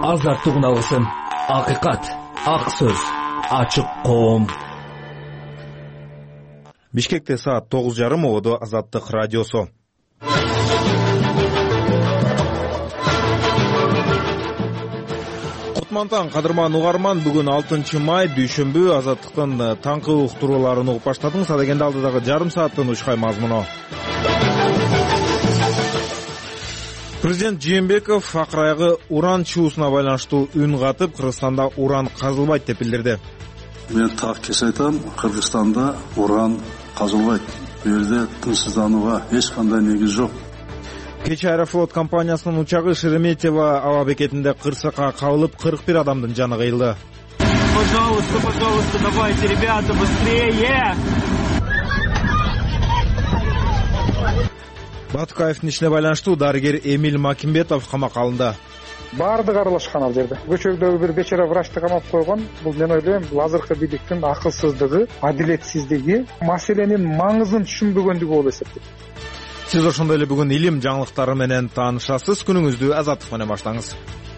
Азаттык үналгысын, акыйкат, ак сөз, ачык коом. Бишкекте саат 9:30 ободо Азаттык радиосу. Кутмантан кадырман угарман, бүгүн 6 май дүйшөмбү. Азаттыктын таңкы уктурууларын угуп баштадыңыз. Адегенде алдыдагы жарым сааттын учкай мазмуну. Президент Жээнбеков акырайгы уран чуусуна байланыштуу үн катып, Кыргызстанда уран казылбайт деп билдирди. Мен так кесе айтам, Кыргызстанда уран казылбайт. Бул жерде тынчсызданууга эч кандай негиз жок. Кечээ Аэрофлот компаниясынын учагы Шереметьево аба бекетинде кырсыкка кабылып, 41 адамдын жаны кыйылды. Пожалуйста, давайте, ребята, быстрее! Батукаевдин ишине байланыштуу дарыгер Эмиль Макимбетов камакка алынды. Баардыгы аралашкан ал жерде. Көчөгдөгү бир бечара врачты камап койгон. Бул мен ойлойм, бул азыркы бийликтин акылсыздыгы, адилетсиздиги, маселенин маңызын түшүнбөгөндүгү болуп эсептейт. Сиз ошондой эле бүгүн илим жаңылыктары менен таанышасыз. Күнүңүздү Азаттык менен баштаңыз.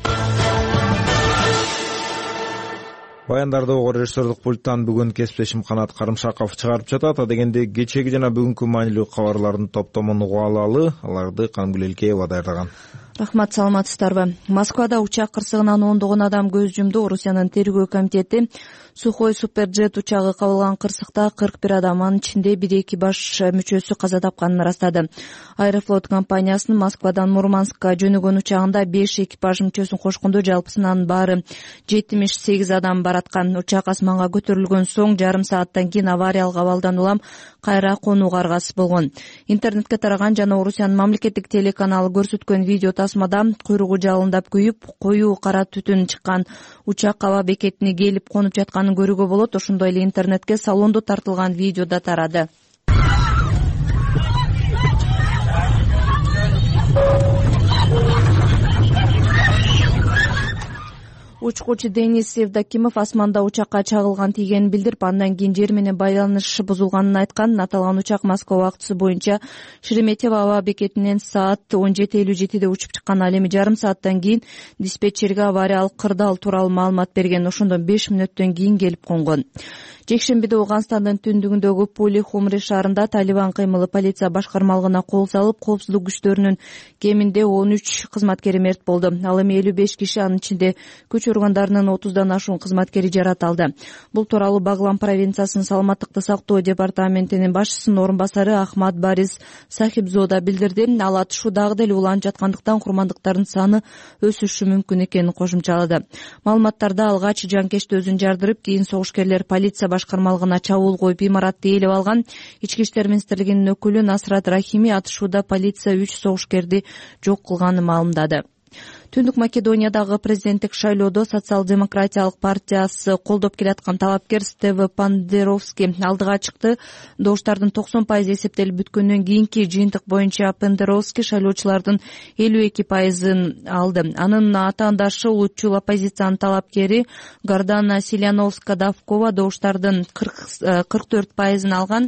Баяндарды режиссерлук пульттан бүгүн кесиптешим Канат Карымшаков чыгарып жатат. Адегенде кечеги жана бүгүнкү маанилүү кабарлардын топтомун угуп алалы. Аларды Кангүл Элкеева даярдаган. Рахмат, саламатсыздарбы. Москвада учак кырсыгынан ондогон адам көз жумду. Орусиянын тергөө комитети Сухой суперджет учагы кабылган кырсыкта 41 адам, анын ичинде бир экипаж мүчөсү каза тапканын ырастады. Аэрофлот компаниясынын Москвадан Мурманскка жөнөгөн учагында 5 экипаж мүчөсүн кошкондо жалпысынан баары 78 адам бараткан. Учак асманга көтөрүлгөн соң жарым сааттан кийин авариялык абалдан улам кайра конууга аргасыз болгон. Интернетке тараган жана Орусиянын мамлекеттик телеканалы көрсөткөн видео тасмада куйругу жалындап күйүп, коюу кара түтүн чыккан учак аба бекетине келип конуп жатканын көрүүгө болот. Ошондой эле интернетке салондо тартылган видео да тарады. Учкучу Денис Евдокимов асманда учакка чагылган тийгенин билдирип, андан кийин жер менен байланыш бузулганын айткан. Аталган учак Москва убактысы боюнча Шереметьево аба бекетинен саат 17:57 учуп чыккан. Ал эми жарым сааттан кийин диспетчерге авариялык кырдаал тууралуу маалымат берген. Ошондон 5 мүнөттөн кийин келип конгон. Жекшембиде Ауганстандын түндүгүндөгү Пули-Хумри шаарында Талибан кыймылы полиция башкармалыгына кол салып, коопсуздук күчтөрүнүн кеминде 13 кызматкери мерт болду. Ал эми 55 киши, анын ичинде күч органдарынын 30дан ашуун кызматкери жаратылды. Бул тууралуу Баглан провинциясынын саламаттыкты сактоо департаментинин башчысынын орун басары Ахмад Барис Сахибзода билдирди. Ал атышуу дагы деле уланып жаткандыктан курмандыктардын саны өсүшү мүмкүн экенин кошумчалады. Маалыматтарда алгач жанкечти өзүн жардырып, кийин согушкерлер полиция башкармалыгына чабуул коюп имаратты ээлеп алган. Ички иштер министрлигинин өкүлү Насрат Рахими атышууда полиция 3 согушкерди жок кылганын маалымдады. Түндүк Македониядагы президенттик шайлоодо Социал-демократиялык партиясы колдоп келаткан талапкер Стево Пандеровский алдыга чыкты. Добуштардын 90% эсептелип бүткөндөн кийинки жыйынтык боюнча Пандеровский шайлоочулардын 52% алды. Анын атаандашы улутчул оппозициянын талапкери Гордана Силановска-Давкова добуштардын 44% алган.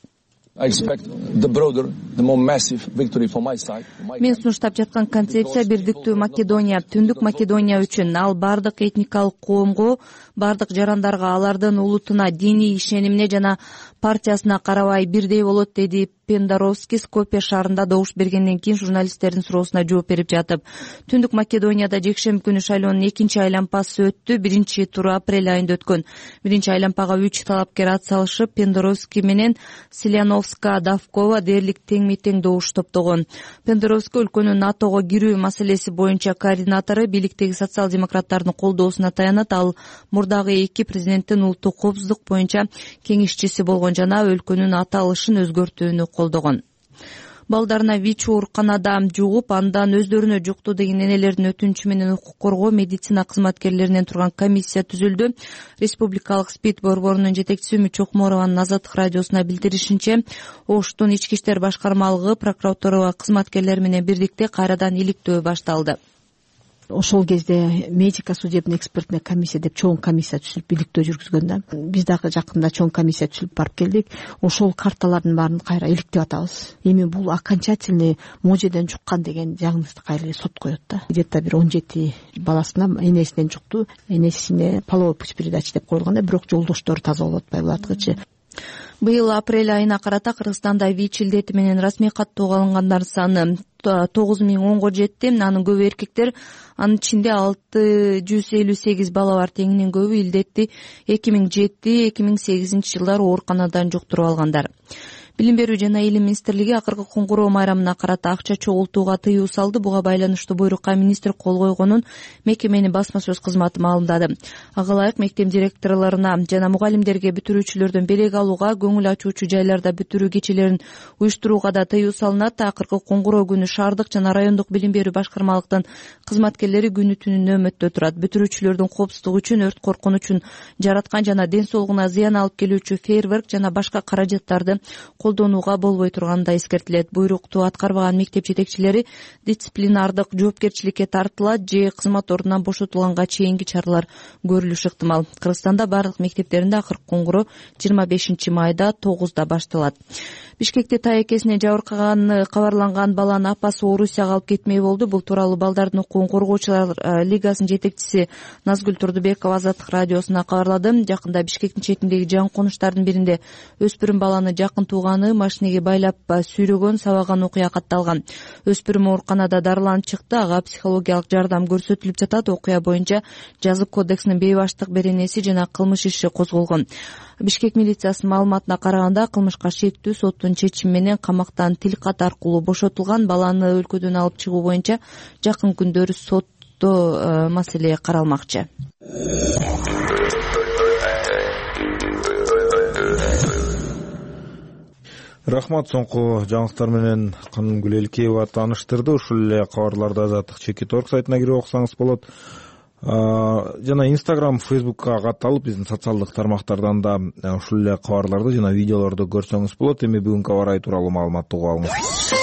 Мен сунуштап жаткан концепция бирдиктүү Македония, Түндүк Македония үчүн. Ал бардык этникалык коомго, бардык жарандарга, алардын улутуна, диний ишенимине жана партиясына карабай бирдей болот, деди Пендоровский Скопье шаарында добуш бергенден кийин журналисттердин суроосуна жооп берип жатып. Түндүк Македонияда жекшемби күнү шайлоонун экинчи айлампасы өттү. Биринчи туру апрель айында өткөн. Биринчи айлампага 3 талапкер ат салышып, Пендоровский менен Силановска-Давкова дээрлик тең-тең добуш топтогон. Пендоровский өлкөнүн НАТОго кирүү маселеси боюнча координатору, бийликтеги социал-демократтардын колдоосуна таянат. Ал мурдагы 2 президенттин улуттук коопсуздук боюнча кеңешчиси болгон жана өлкөнүн аталышын өзгөртүүнү колдогон. Балдарына ВИЧ ооруканада жугуп, андан өздөрүнө жукту деген энелердин өтүнүчү менен укук коргоо медицина кызматкерлеринен турган комиссия түзүлдү. Республикалык СПИД борборунун жетекчиси Үмүт Чокморованын Азаттык радиосуна билдиришинче, Оштун ички иштер башкармалыгы прокуратура кызматкерлери менен бирдикте кайрадан иликтөө башталды. ошол кезде медико судебный экспертная комиссия деп чоң комиссия түзүлүп бийликтөө жүргүзгөн да. Биз дагы жакында чоң комиссия түзүлүп барып келдик. Ошол карталардын баарын кайра иликтеп атабыз. Эми бул окончательный можеден жуккан деген диагнозду кайра сот коет да. Где-то бир 17 баласына энесинен жукту. Энесине половой путь передачи деп коюлган да, бирок жолдоштору таза болуп атпай буладычы. Быйыл апрель айына карата Кыргызстанда ВИЧ илдети менен расмий каттоого алынгандардын саны 9010го жетти. Анын көбү эркектер, анын ичинде 658 бала бар. Теңинен көбү илдетти 2007-2008 жылдары ооруканадан жуктуруп алгандар. Билим берүү жана илим министрлиги акыркы куңгуроо майрамына карата акча чогултууга тыюу салды. Буга байланыштуу буйрукка министр кол койгонун мекеменин басма сөз кызматы маалымдады. Ага ылайык мектеп директорлоруна жана мугалимдерге бүтүрүүчүлөрдөн белек алууга, көңүл ачуучу жайларда бүтүрүү кечелерин уюштурууга да тыюу салынат. Акыркы куңгуроо күнү шаардык жана райондук билим берүү башкармалыктын кызматкерлери күнү түнү нөөмөттө турат. Бүтүрүүчүлөрдүн коопсуздугу үчүн, өрт коркунучун жараткан жана ден соолугуна зыян алып келүүчү фейерверк жана башка каражаттарды колдонууга болбой турганы да эскертилет. Буйрукту аткарбаган мектеп жетекчилери дисциплинардык жоопкерчиликке тартылат же кызмат ордунан бошотулганга чейинки чаралар көрүлүшү ыктымал. Кыргызстанда барлык мектептеринде акыркы куңгуроо 25 майда 9да башталат. Бишкекте таекесине жабыркаганы кабарланган баланын апасы Орусияга алып кетмей болду. Бул тууралуу Балдардын укугун коргоочулар лигасынын жетекчиси Назгүл Турдубекова Азаттык радиосуна кабарлады. Жакында Бишкектин четиндеги жаңы конуштардын биринде өспүрүм баланы жакын тууганы машинеге байлап сүйрөгөн, сабаган окуя катталган. Өспүрүм ооруканада дарыланып чыкты. Ага психологиялык жардам көрсөтүлүп жатат. Окуя боюнча жазык кодексинин бейбаштык беренеси жана кылмыш иши козголгон. Бишкек милициясынын маалыматына караганда кылмышка шектүү соттун чечими менен камактан тилкат аркылуу бошотулган. Баланы өлкөдөн алып чыгуу боюнча жакын күндөрү сотто маселе каралмакчы. Рахмат, соңку жаңылыктар менен Канымгүл Элкеева тааныштырды. Ушул эле кабарларды Азаттык Чекит.орг сайтына кирип окусаңыз болот. Жана Instagram, Facebookка катталып, биздин социалдык тармактардан да ушул эле кабарларды жана видеолорду көрсөңүз болот. Эми бүгүнкү аба ырайы тууралуу маалыматты угуп алыңыз.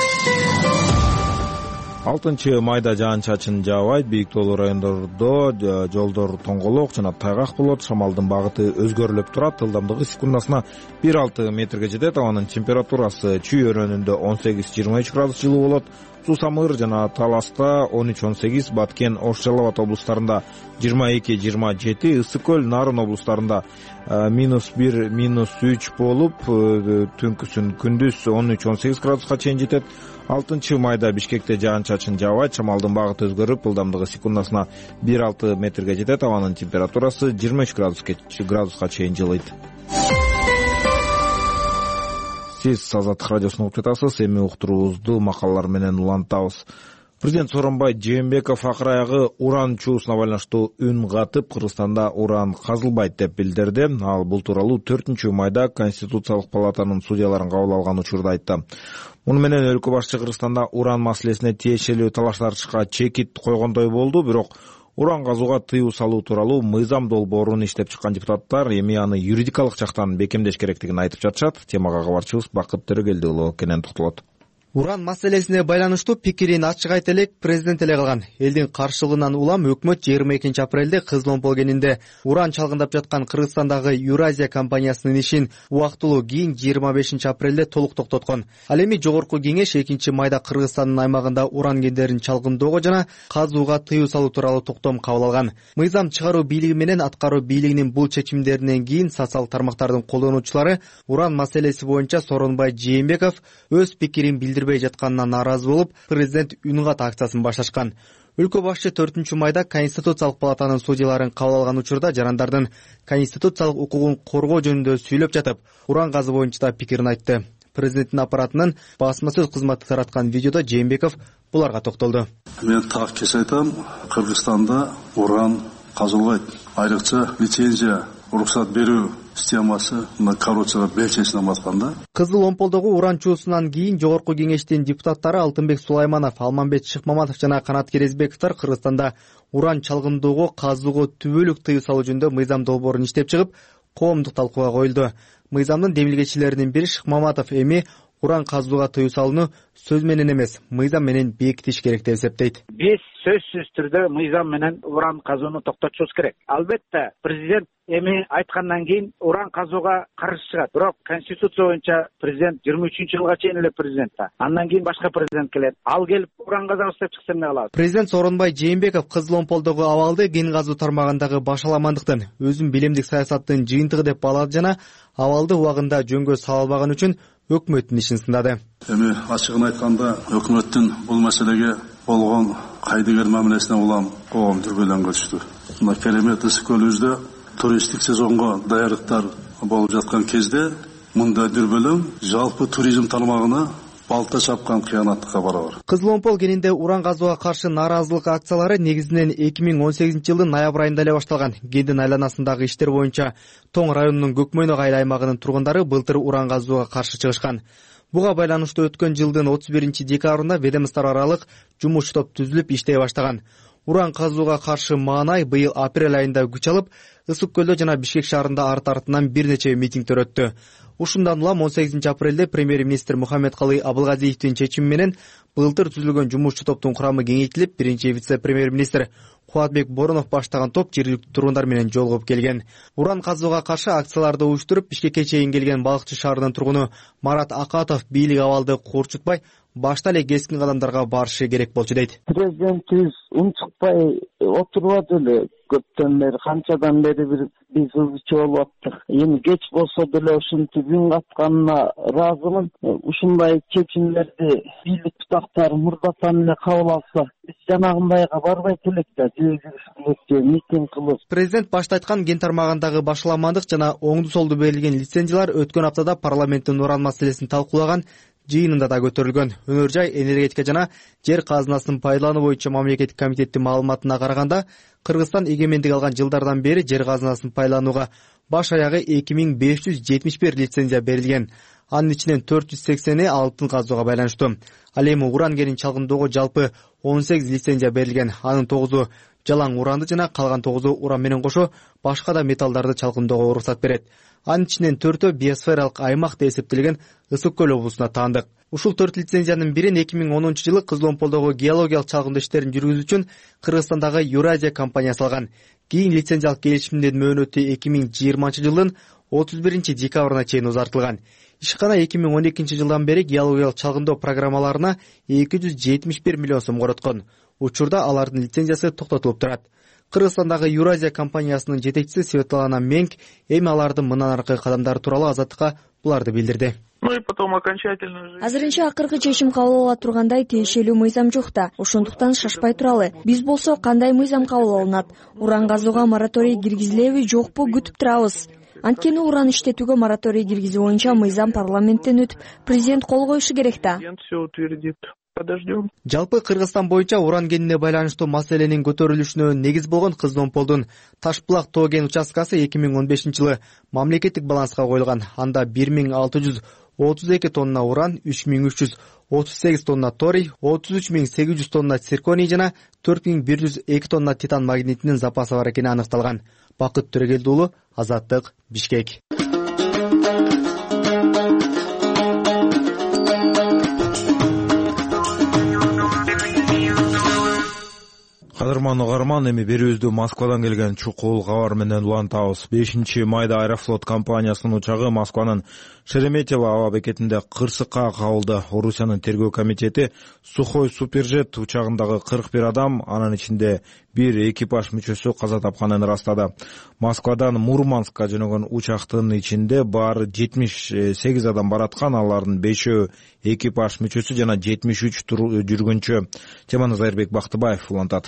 6 майда жаан-чачын жаабайт. Бийик тоолуу райондордо жолдор тоңголок жана тайгак болот. Шамалдын багыты өзгөрүлүп турат. Ылдамдыгы секундасына 1-6 метрге жетет. Абанын температурасы Чүй өрөөнүндө 18-23 градус жылуу болот. Сусамыр жана Таласта 13-18, Баткен, Ош Жалал Абад облустарында 22-27, Ысык көл, Нарын облустарында -1, -3 болуп, түнкүсүн күндүз 13-18 градуска чейин жетет. 6 майда Бишкекте жаан-чачын жаабайт. Шамалдын багыты өзгөрүп, ылдамдыгы секундасына 1-6 метрге жетет. Абанын температурасы 23 градуска чейин жылыйт. Сиз Азаттык радиосун угуп жатасыз. Эми уктуруубузду макалалар менен улантабыз. Президент Сооронбай Жээнбеков акыр аягы уран чуусуна байланыштуу үн катып, Кыргызстанда уран казылбайт деп билдирди. Ал бул тууралуу 4 майда Конституциялык палатанын судьяларын кабыл алган учурда айтты. Муну менен өлкө башчы Кыргызстанда уран маселесине тиешелүү талаш-тартышка чекит койгондой болду. Бирок уран казууга тыюу салуу тууралуу мыйзам долбоорун иштеп чыккан депутаттар эми аны юридикалык жактан бекемдеш керектигин айтып жатышат. Темага кабарчыбыз Бакыт Төрөгелди уулу кенен токтолот. Уран маселесине байланыштуу пикирин ачык айта элек президент эле калган. Элдин каршылыгынан улам өкмөт 22 апрелде Кызыл Омпол кенинде уран чалгындап жаткан Кыргызстандагы Юразия компаниясынын ишин убактылуу кийин 25 апрелде толук токтоткон. Ал эми жогорку кеңеш 2 майда Кыргызстандын аймагында уран кендерин чалгындоого жана казууга тыюу салуу тууралуу токтом кабыл алган. Мыйзам чыгаруу бийлиги менен аткаруу бийлигинин бул чечимдеринен кийин социалдык тармактардын колдонуучулары уран маселеси боюнча Сооронбай Жээнбеков өз пикирин билдирбей жатканына нааразы болуп, президент үн кат акциясын башташкан. Өлкө башчы 4 майда Конституциялык палатанын судьяларын кабыл алган учурда жарандардын конституциялык укугун коргоо жөнүндө сүйлөп жатып, уран газы боюнча да пикирин айтты. Президенттин аппаратынын басма сөз кызматы тараткан видеодо Жээнбеков буларга токтолду. Мен так кесе айтам, Кыргызстанда уран казылбайт. Айрыкча лицензия уруксат берүү системасы коррупцияга белчесине батканда. Кызыл Омполдогу уран чуусунан кийин жогорку кеңештин депутаттары Алтынбек Сулайманов, Алмамбет Шыкмаматов жана Канат Керезбековдор Кыргызстанда уран чалгындоого, казууга түбөлүк тыюу салуу жөнүндө мыйзам долбоорун иштеп чыгып, коомдук талкууга коюлду. Мыйзамдын демилгечилеринин бири Шыкмаматов эми уран казууга тыюу салууну сөз менен эмес, мыйзам менен бекитиш керек деп эсептейт. 5 сөзсүз түрдө мыйзам менен уран казууну токтотушубуз керек. Албетте президент эми айткандан кийин уран казууга каршы чыгат. Бирок конституция боюнча президент 23-жылга чейин эле президент да. Андан кийин башка президент келет. Ал келип уран казабыз деп чыкса эмне кылабыз? Президент Сооронбай Жээнбеков Кызыл Омполдогу абалды кен казуу тармагындагы башаламандыктын өзүн билимдик саясаттын жыйынтыгы деп баалады жана абалды убагында жөнгө сала албаган үчүн өкмөттүн ишин сындады. Эми ачыгын айтканда өкмөттүн бул маселеге болгон кайдыгер мамилесине улам коом дүрбөлөңгө түштү. Мына керемет ысык көлүбүздө туристтик сезонго даярдыктар болуп жаткан кезде мындай дүрбөлөң жалпы туризм тармагына балта чапкан кыянаттыкка барабар. Кызыл Омпол кенинде уран казууга каршы нааразылык акциялары негизинен 2018-жылдын ноябрь айында эле башталган. Кендин айланасындагы иштер боюнча Тоң районунун Көкмөйнөк айыл аймагынын тургундары былтыр уран казууга каршы чыгышкан. Буга байланыштуу өткөн жылдын 31-декабрында ведомство аралык жумуш топ түзүлүп иштей баштаган. Уран казууга каршы маанай быйыл апрель айында күч алып, Ысык көлдө жана Бишкек шаарында арт-артынан бир нече митингдер өттү. Ушундан улам 18-апрелде премьер-министр Мухаммедкалый Абылгазиевдин чечими менен былтыр түзүлгөн жумушчу топтун курамы кеңейтилип, биринчи вице-премьер-министр Кубатбек Боронов баштаган топ жергиликтүү тургундар менен жолугуп келген. Уран казууга каршы акцияларды уюштуруп, Бишкекке чейин келген Балыкчы шаарынын тургуну Марат Акатов бийлик абалды курчутпай, башта эле кескин кадамдарга барышы керек болчу дейт. Президентибиз унчукпай отурбады эле. Көптөн бери, канчадан бери биз ызычы болуп аттык. Эми кеч болсо деле ушинтип үн катканына ыраазымын. Ушундай чечимдерди бийлик бутактары мурдатан эле кабыл алса, биз жанагындайга барбайт элек да, митинг кылып. Президент башта айткан кен тармагындагы башаламандык жана оңду солду берилген лицензиялар өткөн аптада парламенттин уран маселесин талкуулаган жыйынында да көтөрүлгөн. Өнөр жай, энергетика жана жер казынасын пайдалануу боюнча мамлекеттик комитеттин маалыматына караганда, Кыргызстан эгемендик алган жылдардан бери жер казынасын пайдаланууга баш аягы 2571 лицензия берилген. Анын ичинен 480 алтын казууга байланыштуу. Ал эми уран кенин чалгындоого жалпы 18 лицензия берилген. Анын 9-у жалаң уранды жана калган 9-у уран менен кошо башка да металлдарды чалгындоого уруксат берет. Анын ичинен 4-өө биосфералык аймак деп эсептелген Ысык көл облусуна таандык. Ушул 4 лицензиянын бирин 2010-жылы Кызыл Омполдогу геологиялык чалгындоо иштерин жүргүзүү үчүн Кыргызстандагы Юразия компаниясы алган. Кийин лицензиялык келишимдин мөөнөтү 2020-жылдын 31-декабрына чейин узартылган. Ишкана 2012-жылдан бери геологиялык чалгындоо программаларына 271 миллион сом короткон. Учурда алардын лицензиясы токтотулуп турат. Кыргызстандагы Юразия компаниясынын жетекчиси Светлана Менг эми алардын мындан аркы кадамдары тууралуу Азаттыкка буларды билдирди. Азырынча акыркы чечим кабыл ала тургандай тиешелүү мыйзам жок да. Ошондуктан шашпай туралы. Биз болсо кандай мыйзам кабыл алынат? Уран казууга мораторий киргизилеби, жокпу күтүп турабыз. Анткени уран иштетүүгө мораторий киргизүү боюнча мыйзам парламенттен өтүп, президент кол коюшу керек да. Жалпы Кыргызстан боюнча уран кенине байланыштуу маселенин көтөрүлүшүнө негиз болгон Кызыл Омполдун Ташбулак тоо кен участкасы 2015-жылы мамлекеттик баланска коюлган. Анда 1632 тонна уран, 3338 тонна торий, 33800 тонна цирконий жана 4102 тонна титан магнитинин запасы бар экени аныкталган. Бакыт Төрөгелди уулу, Азаттык, Бишкек. Кадырман угарман, эми берүүбүздү Москвадан келген чукул кабар менен улантабыз. 5-майда Аэрофлот компаниясынын учагы Москванын Шереметьево аба бекетинде кырсыкка кабылды. Орусиянын тергөө комитети Сухой Суперджет учагындагы 41 адам, анын ичинде бир экипаж мүчөсү каза тапканын ырастады. Москвадан Мурманскка жөнөгөн учактын ичинде баары 78 адам бараткан, алардын 5-өө экипаж мүчөсү жана 73 жүргүнчү. Теманы Зайырбек Бактыбаев улантат.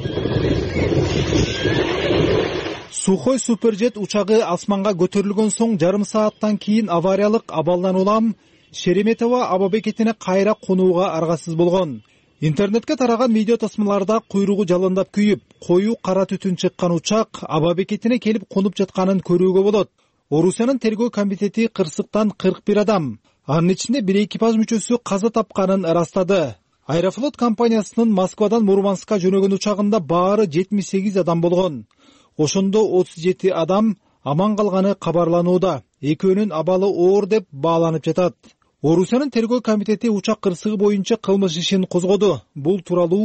Сухой Суперджет учагы асманга көтөрүлгөн соң жарым сааттан кийин авариялык абалдан улам Шереметьево аба бекетине кайра конууга аргасыз болгон. Интернетке тараган видео тасмаларда куйругу жалындап күйүп, коюу кара түтүн чыккан учак аба бекетине келип конуп жатканын көрүүгө болот. Орусиянын тергөө комитети кырсыктан 41 адам, анын ичинде бир экипаж мүчөсү каза тапканын ырастады. Аэрофлот компаниясынын Москвадан Мурманскка жөнөгөн учагында баары 78 адам болгон. Ошондо 37 адам аман калганы кабарланууда. Экөөнүн абалы оор деп бааланып жатат. Орусиянын тергөө комитети учак кырсыгы боюнча кылмыш ишин козгоду. Бул тууралуу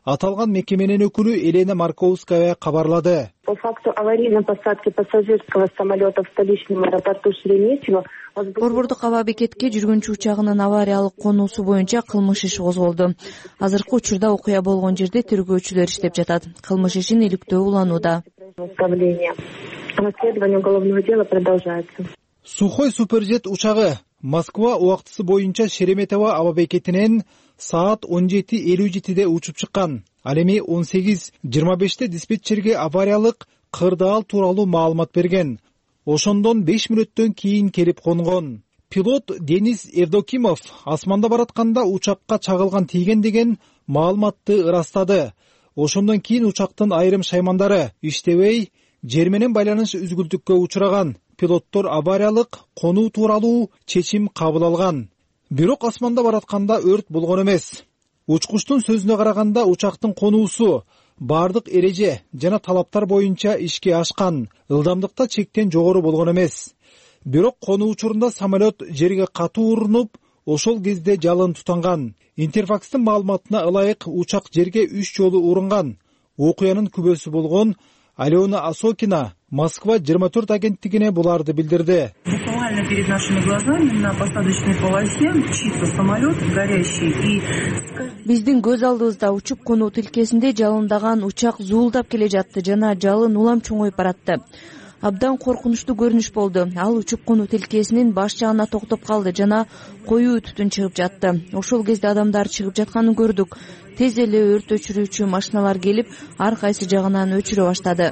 аталган мекеменин өкүлү Елена Марковская кабарлады. По факту аварийной посадки пассажирского самолета в столичном аэропорту Шереметьево Борбордук аба бекетке жүргүнчү учагынын авариялык конуусу боюнча кылмыш иши козголду. Азыркы учурда окуя болгон жерде тергөөчүлөр иштеп жатат. Кылмыш ишин иликтөө уланууда. Расследование уголовного дела продолжается. Сухой суперджет учагы Москва убактысы боюнча Шереметьево аба бекетинен саат 17:57 учуп чыккан. Ал эми 18:25 диспетчерге авариялык кырдаал тууралуу маалымат берген. Ошондон 5 мүнөттөн кийин келип конгон. Пилот Денис Евдокимов асманда баратканда учакка чагылган тийген деген маалыматты ырастады. Ошондон кийин учактын айрым шаймандары иштебей, жер менен байланыш үзгүлтүккө учураган. Пилоттор авариялык конуу тууралуу чечим кабыл алган. Бирок асманда баратканда өрт болгон эмес. Учкучтун сөзүнө караганда учактын конуусу бардык эреже жана талаптар боюнча ишке ашкан, ылдамдыкта чектен жогору болгон эмес. Бирок конуу учурунда самолет жерге катуу урунуп, ошол кезде жалын тутанган. Интерфакстын маалыматына ылайык учак жерге 3 жолу урунган. Окуянын күбөсү болгон Алена Осокина Москва 24 агенттигине буларды билдирди. Буквально перед нашими глазами на посадочной полосе чисто самолет горящий и Биздин көз алдыбызда учуп конуу тилкесинде жалындаган учак зуулдап келе жатты жана жалын улам чоңоюп баратты. Абдан коркунучтуу көрүнүш болду. Ал учуп конуу тилкесинин баш жагына токтоп калды жана коюу түтүн чыгып жатты. Ошол кезде адамдар чыгып жатканын көрдүк. Тез эле өрт өчүрүүчү машиналар келип, ар кайсы жагынан өчүрө баштады.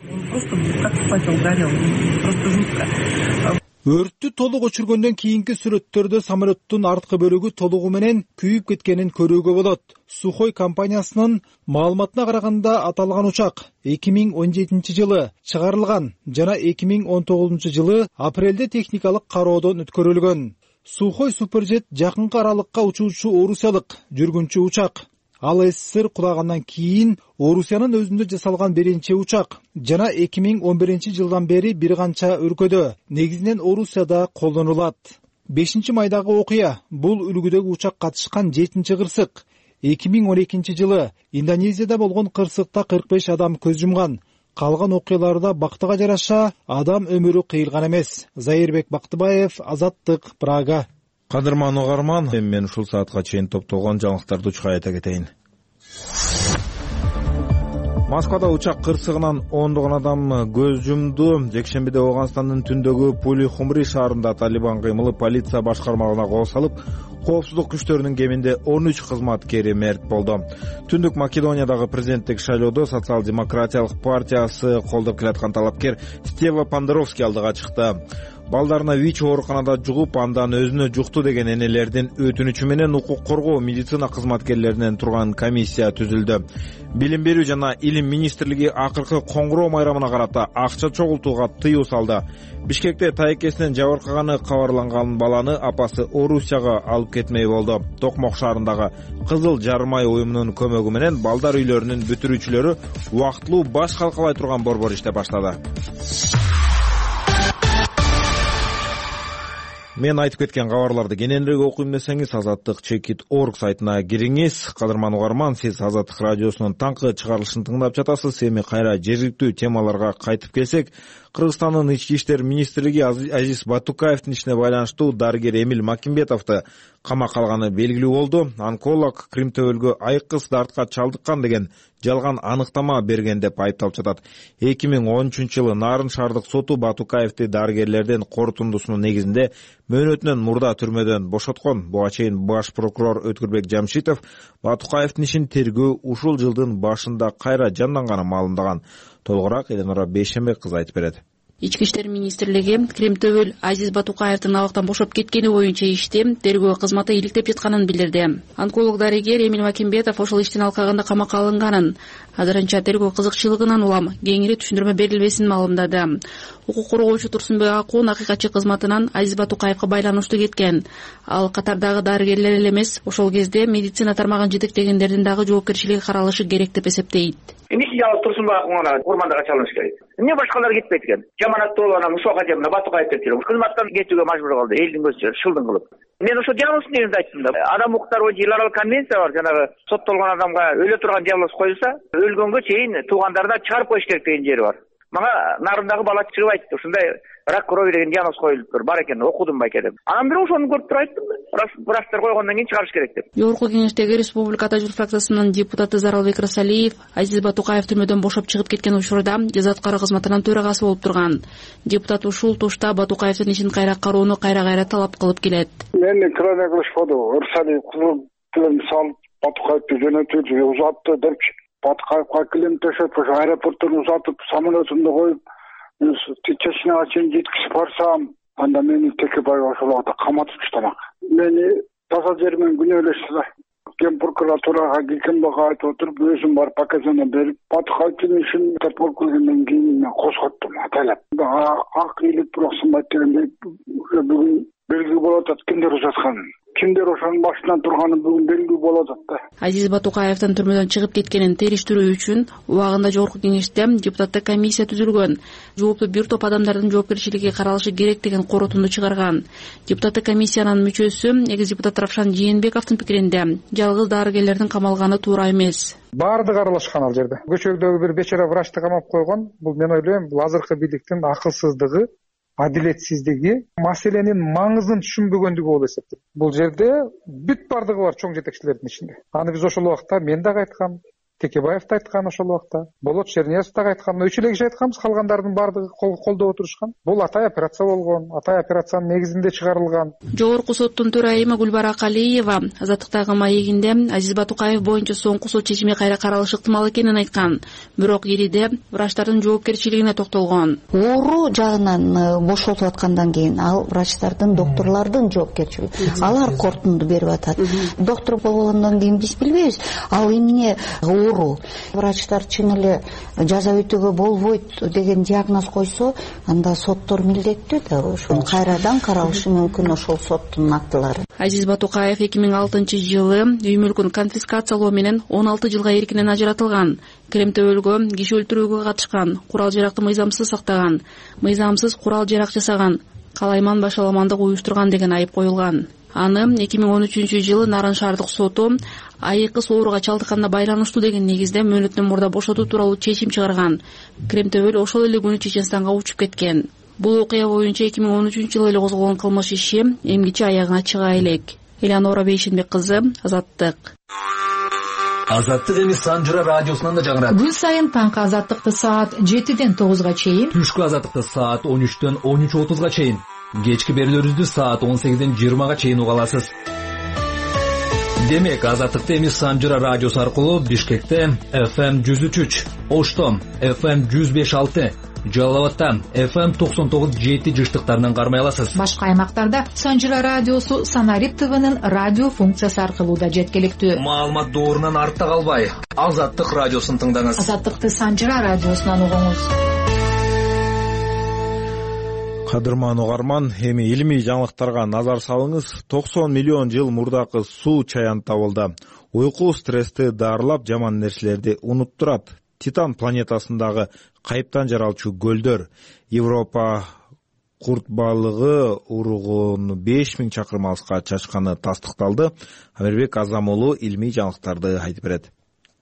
Өрттү толук өчүргөндөн кийинки сүрөттөрдө самолеттун арткы бөлүгү толугу менен күйүп кеткенин көрүүгө болот. Сухой компаниясынын маалыматына караганда аталган учак 2017 жылы чыгарылган жана 2019 жылы апрелде техникалык кароодон өткөрүлгөн. Сухой суперджет жакынкы аралыкка учуучу орусиялык жүргүнчү учак. Ал СССР кулагандан кийин Орусиянын өзүндө жасалган биринчи учак жана 2011 жылдан бери бир канча өлкөдө, негизинен Орусияда колдонулат. 5-майдагы окуя бул үлгүдөгү учак катышкан 7-кырсык. 2012 жылы Индонезияда болгон кырсыкта 45 адам көз жумган. Калган окуяларда бактыга жараша адам өмүрү кыйылган эмес. Заирбек Бактыбаев, Азаттык, Прага. Кадырман угарман, мен ушул саатка чейин топтолгон жаңылыктарды учка айта кетейин. Москвада учак кырсыгынан ондогон адам көз жумду. Жекшембиде Ооганстандын түндөгү Пули-Хумри шаарында Талибан кыймылы полиция башкармалыгына кол салып, коопсуздук күчтөрүнүн кеминде 13 кызматкери мерт болду. Түндүк Македониядагы президенттик шайлоодо Социал-демократиялык партиясы колдоп келаткан талапкер Стева Пандеровский алдыга чыкты. Балдарына ВИЧ ооруканада жугуп, андан өзүнө жукту деген энелердин өтүнүчү менен укук коргоо медицина кызматкерлеринен турган комиссия түзүлдү. Билим берүү жана илим министрлиги акыркы коңгуроо майрамына карата акча чогултууга тыюу салды. Бишкекте тайкесинен жабыркаганы кабарланган баланы апасы Орусияга алып кетмей болду. Токмок шаарындагы Кызыл Жармай уюмунун көмөгү менен балдар үйлөрүнүн бүтүрүүчүлөрү убактылуу баш калкалай турган борбор иштеп баштады. Мен айтып кеткен кабарларды кененирээк окуйм десеңиз Азаттык.org сайтына кириңиз. Кадырман угарман, сиз Азаттык радиосунун таңкы чыгарылышын тыңдап жатасыз. Эми кайра жергиликтүү темаларга кайтып келсек, Кыргызстандын ички иштер министрлиги Азиз Батукаевдин ишине байланыштуу дарыгер Эмил Макимбетовду камакка алганы белгилүү болду. Онколог Кримтөбөлгө айкы дартка чалдыккан деген жалган аныктама берген деп айыпталып жатат. 2013 жылы Нарын шаардык соту Батукаевди дарыгерлердин корутундусунун негизинде мөөнөтүнөн мурда түрмөдөн бошоткон. Буга чейин баш прокурор Өткүрбек Жамшитов Батукаевдин ишин тергөө ушул жылдын башында кайра жанданганы маалымдаган. Толугураак Эленора Бейшембек кызы айтып берет. Ички иштер министрлиги Кримтөбөл Азиз Батукаевдин абактан бошоп кеткени боюнча ишти тергөө кызматы иликтеп жатканын билдирди. Онколог дарыгер Эмил Макимбетов ошол иштин алкагында камакка алынганын, азырынча тергөө кызыкчылыгынан улам кеңири түшүндүрмө берилбесин маалымдады. укук коргоочу Турсунбек Акун акыйкатчы кызматынан Азиз Батукаевга байланыштуу кеткен. Ал катардагы дарыгерлер эле эмес, ошол кезде медицина тармагын жетектегендердин дагы жоопкерчилиги каралышы керек деп эсептейт. Эмне жалпы Турсунбек Акунга Курмандага чалыныш керек? Эмне башкалар кетпейт экен? Жаманаттуу анан Мусака жамана Батукаев деп жүрөт. Кызматтан кетүүгө мажбур кылды, элдин көзүнчө шылдың кылып. Мен ошо диагноз негизинде айттым да. Адам укуктары боюнча эл аралык конвенция бар, жанагы соттолгон адамга өлө турган диагноз коюлса, өлгөнгө чейин туугандарына чыгарып коюш керек деген жери бар. Мага нарындагы бала чыгып айтты, ушундай рак крови деген диагноз коюлуптур, бар экен, окудум байке деп. Анан бирок ошону көрүп туруп айттым, врачтар койгондон кийин чыгарыш керек деп. Жогорку кеңештеги Республика Ата журт фракциясынын депутаты Заралбек Расалиев Азиз Батукаев түрмөдөн бошоп чыгып кеткен учурда жаза аткаруу кызматынын төрагасы болуп турган. Депутат ушул тушта Батукаевдин ишин кайра кароону кайра талап кылып келет. Мени крайне кылышпады. Расалиев кызыл килем салып Батукаевди жөнөтүп узатты депчи. Батукаевга килем төшөп, ошо аэропорттон узатып, самолетунду коюп, Чечняга чейин жеткизип барсам, анда мени Текебаев ошол убакта каматып таштамак. Мени таза жер менен күнөөлөштү да. Ген прокуратурага Гекембага айтып отуруп, өзүм барып показания берип, Батукаевдин ишин тартып келгенден кийин мен козготтум, атайлап. Ак ийгилик бирок сынбайт дегендей, бүгүн белгилүү болуп атат кимдер узатканын. Кимдер ошонун башынан турганы бүгүн белгилүү болуп атат да. Азиз Батукаевдин түрмөдөн чыгып кеткенин териштирүү үчүн убагында жогорку кеңеште депутаттык комиссия түзүлгөн. Жооптуу бир топ адамдардын жоопкерчилиги каралышы керек деген корутунду чыгарган. Депутаттык комиссиянын мүчөсү, экс депутат Равшан Жээнбековдун пикиринде, жалгыз дарыгерлердин камалганы туура эмес. Баардыгы аралашкан ал жерде. Көчөгдөгү бир бечара врачты камап койгон. Бул мен ойлойм, бул азыркы бийликтин акылсыздыгы, адилетсиздиги, маселенин маңызын түшүнбөгөндүгү болуп эсептейт. Бул жерде бүт бардыгы бар чоң жетекчилердин ичинде. Аны биз ошол убакта мен дагы айткам, Текебаев да айткан ошол убакта, Болот Черниязов дагы айткан, үч эле киши айтканбыз, калгандардын бардыгы колдоп отурушкан. Бул атай операция болгон, атай операциянын негизинде чыгарылган. Жогорку соттун төрайымы Гүлбара Калиева азаттыктагы маегинде Азиз Батукаев боюнча соңку сот чечими кайра каралышы ыктымал экенин айткан. Бирок ириде врачтардын жоопкерчилигине токтолгон. Оору жагынан бошотуп аткандан кийин ал врачтардын, докторлордун жоопкерчилиги. Алар корутунду берип атат. Доктор болгондон кийин биз билбейбиз. Ал эмне врачтар чын эле жаза өтүүгө болбойт деген диагноз койсо, анда соттор милдеттүү да ошол кайрадан каралышы мүмкүн ошол соттун актылары. Азиз Батукаев 2006-жылы үй мүлкүн конфискациялоо менен 16 жылга эркинен ажыратылган. Кремтөөлгө, киши өлтүрүүгө катышкан, курал жаракты мыйзамсыз сактаган, мыйзамсыз курал жарак жасаган, калайман башаламандык уюштурган деген айып коюлган. Аны 2013-жылы Нарын шаардык соту айыкы сооруга чалдыкканына байланыштуу деген негизде мөөнөттөн мурда бошотуу тууралуу чечим чыгарган. Кремтөөл ошол эле күнү Чеченстанга учуп кеткен. Бул окуя боюнча 2013-жылы эле козголгон кылмыш иши эмгиче аягына чыга элек. Элеонора Бейшенбек кызы, Азаттык. Азаттык эми Санжыра радиосунан да жаңырат. Күн сайын таңкы Азаттыкты саат 7-ден 9-га чейин, түшкү Азаттыкты саат 13-төн 13:30-га чейин, кечки берүүлөрүбүздү саат 18-ден 20-га чейин уга аласыз. Демек, Азаттыкты эми Санжыра радиосу аркылуу Бишкекте FM 103, Ошто FM 105.6, Жалал Абадта FM 99.7 жыштыктарынан кармай аласыз. Башка аймактарда Санжыра радиосу Санарит ТВнын радио функциясы аркылуу да жеткиликтүү. Маалымат доорунан артта калбай, Азаттык радиосун тыңдаңыз. Азаттыкты Санжыра радиосунан угуңуз. Кадырман угарман, эми илимий жаңылыктарга назар салыңыз. 90 миллион жыл мурдакы суу чаян табылды. Уйку стрессти дарылап, жаман нерселерди унуттурат. Титан планетасындагы кайыптан жаралчу көлдөр, Европа курт балыгы уругун 5000 чакырым алыска чачканы тастыкталды. Амирбек Азамулу илимий жаңылыктарды айтып берет.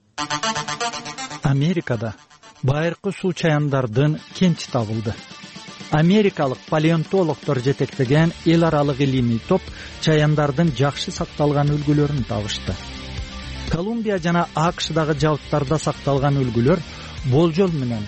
Америкада байыркы суу чаяндардын кенчи табылды. Америкалык палеонтологдор жетектеген эл аралык илимий топ чаяндардын жакшы сакталган үлгүлөрүн табышты. Колумбия жана АКШдагы жабыттарда сакталган үлгүлөр болжол менен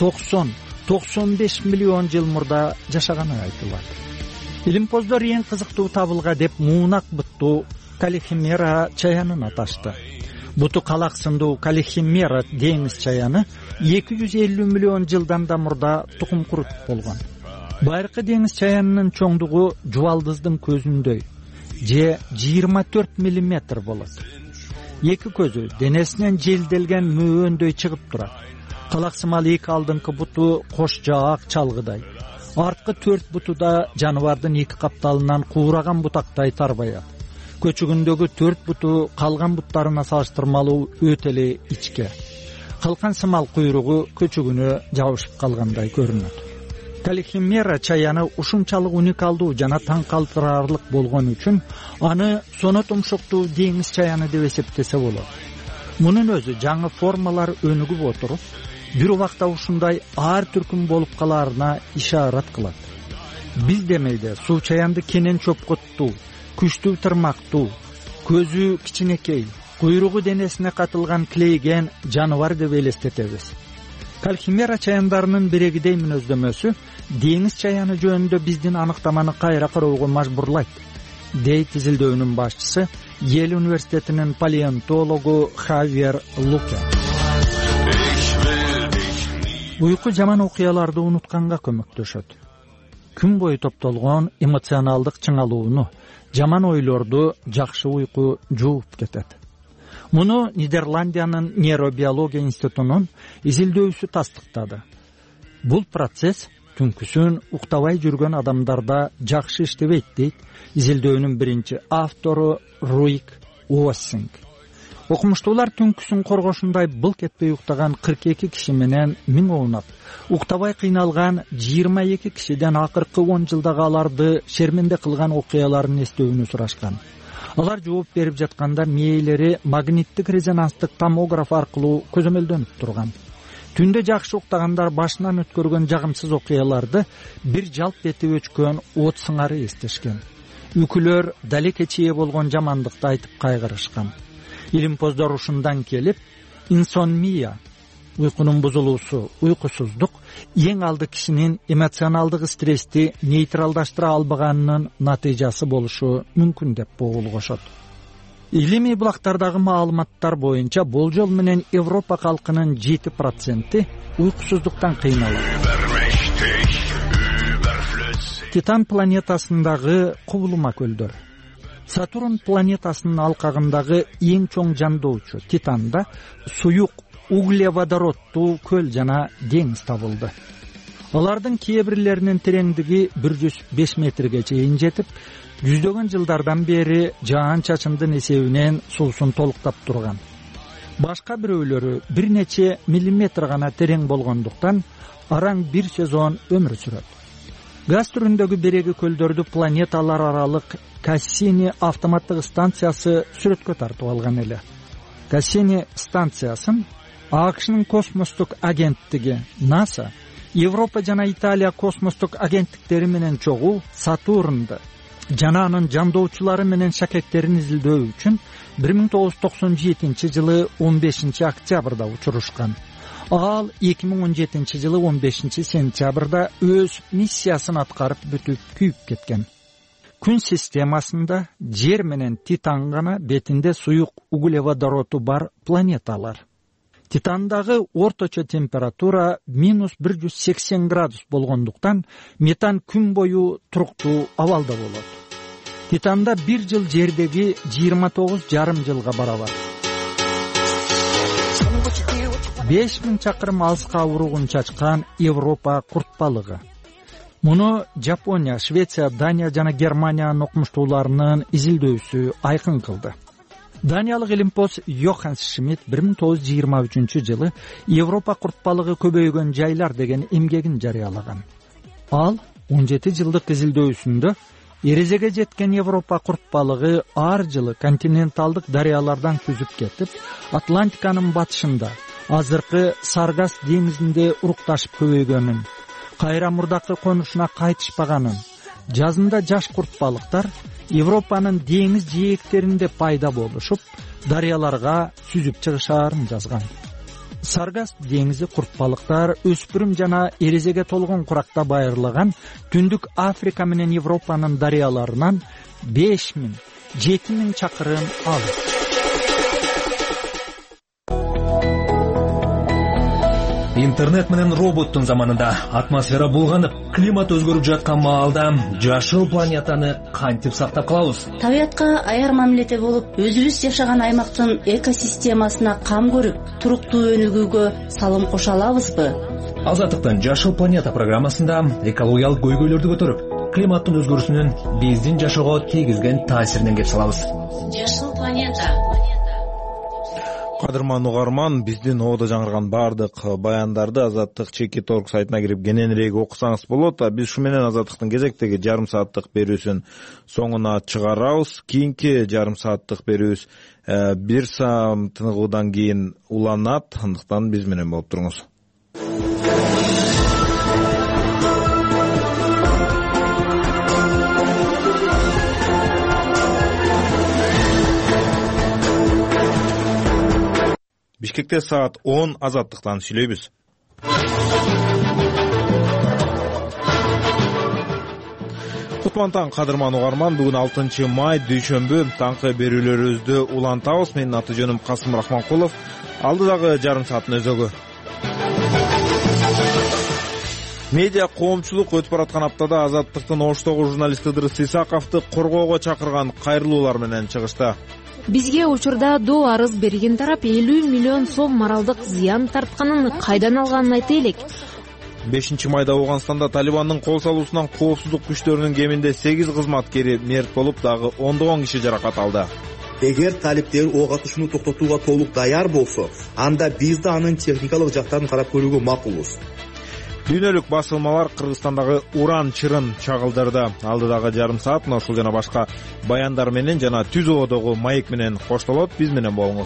90-95 миллион жыл мурда жашаганы айтылат. Илимпоздор эң кызыктуу табылга деп муунак буттуу Калихимера чаянын аташты. Буту калаксындуу Калихимера деңиз чаяны 250 миллион жылдан да мурда тукум курутуп болгон. Байыркы деңиз чаянынын чоңдугу жубалдыздын көзүндөй, же 24 мм болот. Эки көзү денесинен желделген мөөндөй чыгып турат. Калаксымал эки алдыңкы буту кош жаак чалгыдай. арткы 4 бутуда жаныбардын 2 капталынан куураган бутактай тарбаят. Көчүгүндөгү 4 буту калган буттарына салыштырмалуу өтө эле ичке. Калкан сымал куйругу көчүгүнө жабышып калгандай көрүнөт. Калихимера чаяны ушунчалык уникалдуу жана таң калтырарлык болгон үчүн аны соно тумшуктуу деңиз чаяны деп эсептесе болот. Мунун өзү жаңы формалар өнүгүп отуруп, бир убакта ушундай ар түркүм болуп калаарына ишарат кылат. Биз демейде суу чаянды кенен чопкоттуу, күчтүү тырмактуу, көзү кичинекей, куйругу денесине катылган килейген жаныбар деп элестетебиз. Калхимера чаяндарынын бирегидей мүнөздөмөсү деңиз чаяны жөнүндө биздин аныктаманы кайра кароого мажбурлайт, дейт изилдөөнүн башчысы Йель университетинин палеонтологу Хавьер Луке. Уйку жаман окуяларды унутканга көмөктөшөт. Күн бою топтолгон эмоционалдык чыңалууну, жаман ойлорду жакшы уйку жууп кетет. Муну Нидерландиянын нейробиология институтунун изилдөөсү тастыктады. Бул процесс түнкүсүн уктабай жүргөн адамдарда жакшы иштебейт, дейт изилдөөнүн биринчи автору Руик Уоссинг. Окумуштуулар түнкүсүн коргошундай былк этпей уктаган 42 киши менен 1000 оунап, уктабай кыйналган 22 кишиден акыркы 10 жылдагы аларды шерменде кылган окуяларын эстөөнү сурашкан. Алар жооп берип жатканда мээйлери магниттик резонанстык томограф аркылуу көзөмөлдөнүп турган. Түндө жакшы уктагандар башынан өткөргөн жагымсыз окуяларды бир жалп этип өчкөн от сыңары эстешкен. Үкүлөр далеке чие болгон жамандыкты айтып кайгырышкан. Илимпоздор ушундан келип, инсомния, уйкунун бузулуусу, уйкусуздук эң алды кишинин эмоционалдык стрессти нейтралдаштыра албаганынын натыйжасы болушу мүмкүн деп болгошот. Илимий булактардагы маалыматтар боюнча болжол менен Европа калкынын 7% уйкусуздуктан кыйналат. Титан планетасындагы кубулма көлдөр. Сатурн планетасынын алкагындагы эң чоң жандоочу Титанда суюк углеводородтуу көл жана деңиз табылды. Алардын кээ бирлеринин тереңдиги 105 метрге чейин жетип, жүздөгөн жылдардан бери жаан-чачындын эсебинен суусун толуктап турган. Башка бирөөлөрү бир нече миллиметр гана терең болгондуктан араң бир сезон өмүр сүрөт. Газ түрүндөгү береги көлдөрдү планеталар аралык Кассини автоматтык станциясы сүрөткө тартып алган эле. Кассини станциясын АКШнын космостук агенттиги НАСА, Европа жана Италия космостук агенттиктери менен чогуу Сатурнду жана анын жандоочулары менен шакектерин изилдөө үчүн 1997 жылы 15 октябрда учурушкан. Ал 2017 жылы 15 сентябрда өз миссиясын аткарып бүтүп күйүп кеткен. Күн системасында Жер менен Титан гана бетинде суюк углеводороду бар планеталар. Титандагы орточо температура -180 градус болгондуктан метан күн бою туруктуу абалда болот. Титанда бир жыл Жердеги 29,5 жылга барабар. 5000 чакырым алыска уругун чачкан Европа курт балыгы. Муну Жапония, Швеция, Дания жана Германиянын окумуштууларынын изилдөөсү айкын кылды. Даниялык илимпоз Йоханс Шмидт 1923 жылы Европа курт балыгы көбөйгөн жайлар деген эмгегин жарыялаган. Ал 17 жылдык изилдөөсүндө эрезеге жеткен Европа курт балыгы ар жылы континенталдык дарыялардан сүзүп кетип, Атлантиканын батышында азыркы Саргас деңизинде урукташып көбөйгөнүн, кайра мурдакы конушуна кайтышпаганын, жазында жаш курт балыктар Европанын деңиз жээктеринде пайда болушуп, дарыяларга сүзүп чыгышаарын жазган. Саргас деңизи курт балыктар өспүрүм жана эрезеге толгон куракта байырлаган Түндүк Африка менен Европанын дарыяларынан 5000-7000 чакырым алыс. Интернет менен роботтун заманында атмосфера булганып, климат өзгөрүп жаткан маалда жашыл планетаны кантип сактап калабыз? Табиятка аяр мамиледе болуп, өзүбүз жашаган аймактын экосистемасына кам көрүп, туруктуу өнүгүүгө салым кошо алабызбы? Азаттыктын Жашыл планета программасында экологиялык көйгөйлөрдү көтөрүп, климаттын өзгөрүүсүнүн биздин жашоого тийгизген таасиринен кеп салабыз. Жашыл планета. Кадырман угарман, биздин оодо жаңырган баардык баяндарды Азаттык ЧК.org сайтына кирип кененирээк окусаңыз болот. Биз ушу менен Азаттыктын кезектеги жарым сааттык берүүсүн соңуна чыгарабыз. Кийинки жарым сааттык берүүбүз бир саат тыныгуудан кийин уланат. Андыктан биз менен болуп туруңуз. Бишкекте саат 10 Азаттыктан сүйлөйбүз. Кутман таң, кадырман угарман. Бүгүн 6 май дүйшөмбү. Таңкы берүүлөрүбүздү улантабыз. Менин аты жөнүм Касым Рахманкулов. Алдыдагы жарым сааттын өзөгү. Медиа коомчулук өтүп бараткан аптада Азаттыктын Оштогу журналисти Ыдырыс Исаковду коргоого чакырган кайрылуулар менен чыгышты. Бизге учурда доо арыз берген тарап 50 миллион сом моралдык зыян тартканын кайдан алганын айта элек. 5 майда Ауганстанда Талибандын кол салуусунан коопсуздук күчтөрүнүн кеминде 8 кызматкери мерт болуп, дагы 10 киши жаракат алды. Эгер талиптер ок атышууну токтотууга толук даяр болсо, анда биз да анын техникалык жактарын карап көрүүгө макулбуз. Дүйнөлүк басылмалар Кыргызстандагы уран чырын чагылдырды. Алдыдагы жарым саат ушул жана башка баяндар менен жана түз оодогу маек менен коштолот. Биз менен болуңуз.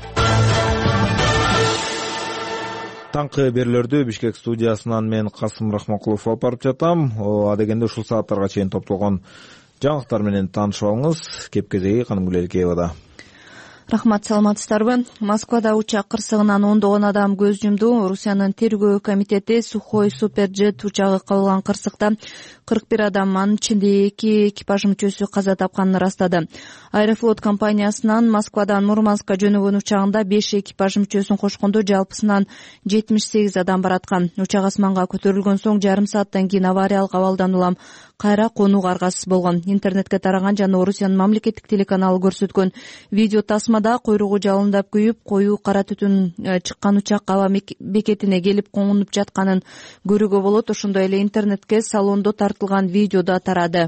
Таңкы берүүлөрдү Бишкек студиясынан мен Касым Рахманкулов алып барып жатам. Адегенде ушул сааттарга чейин топтолгон жаңылыктар менен таанышып алыңыз. Кеп-кезеги Канымгүл Элкеева. Рахмат, саламатсыздарбы? Москвада учак кырсыгынан 10 адам көз жумду. Русиянын тергөө комитети Сухой суперджет учагы кабылган кырсыкта 41 адам, анын ичинде 2 экипаж мүчөсү каза тапканын ырастады. Аэрофлот компаниясынан Москвадан Мурманскка жөнөгөн учагында 5 экипаж мүчөсүн кошкондо жалпысынан 78 адам бараткан. Учак асманга көтөрүлгөн соң жарым сааттан кийин авариялык абалдан улам кайра конууга аргасыз болгон. Интернетке тараган жана Орусиянын мамлекеттик телеканалы көрсөткөн видео тасмада койругу жалындап күйүп, коюу кара түтүн чыккан учак аба бекетине келип коңунуп жатканын көрүүгө болот. Ошондой эле интернетке салондо тартылган видео да тарады.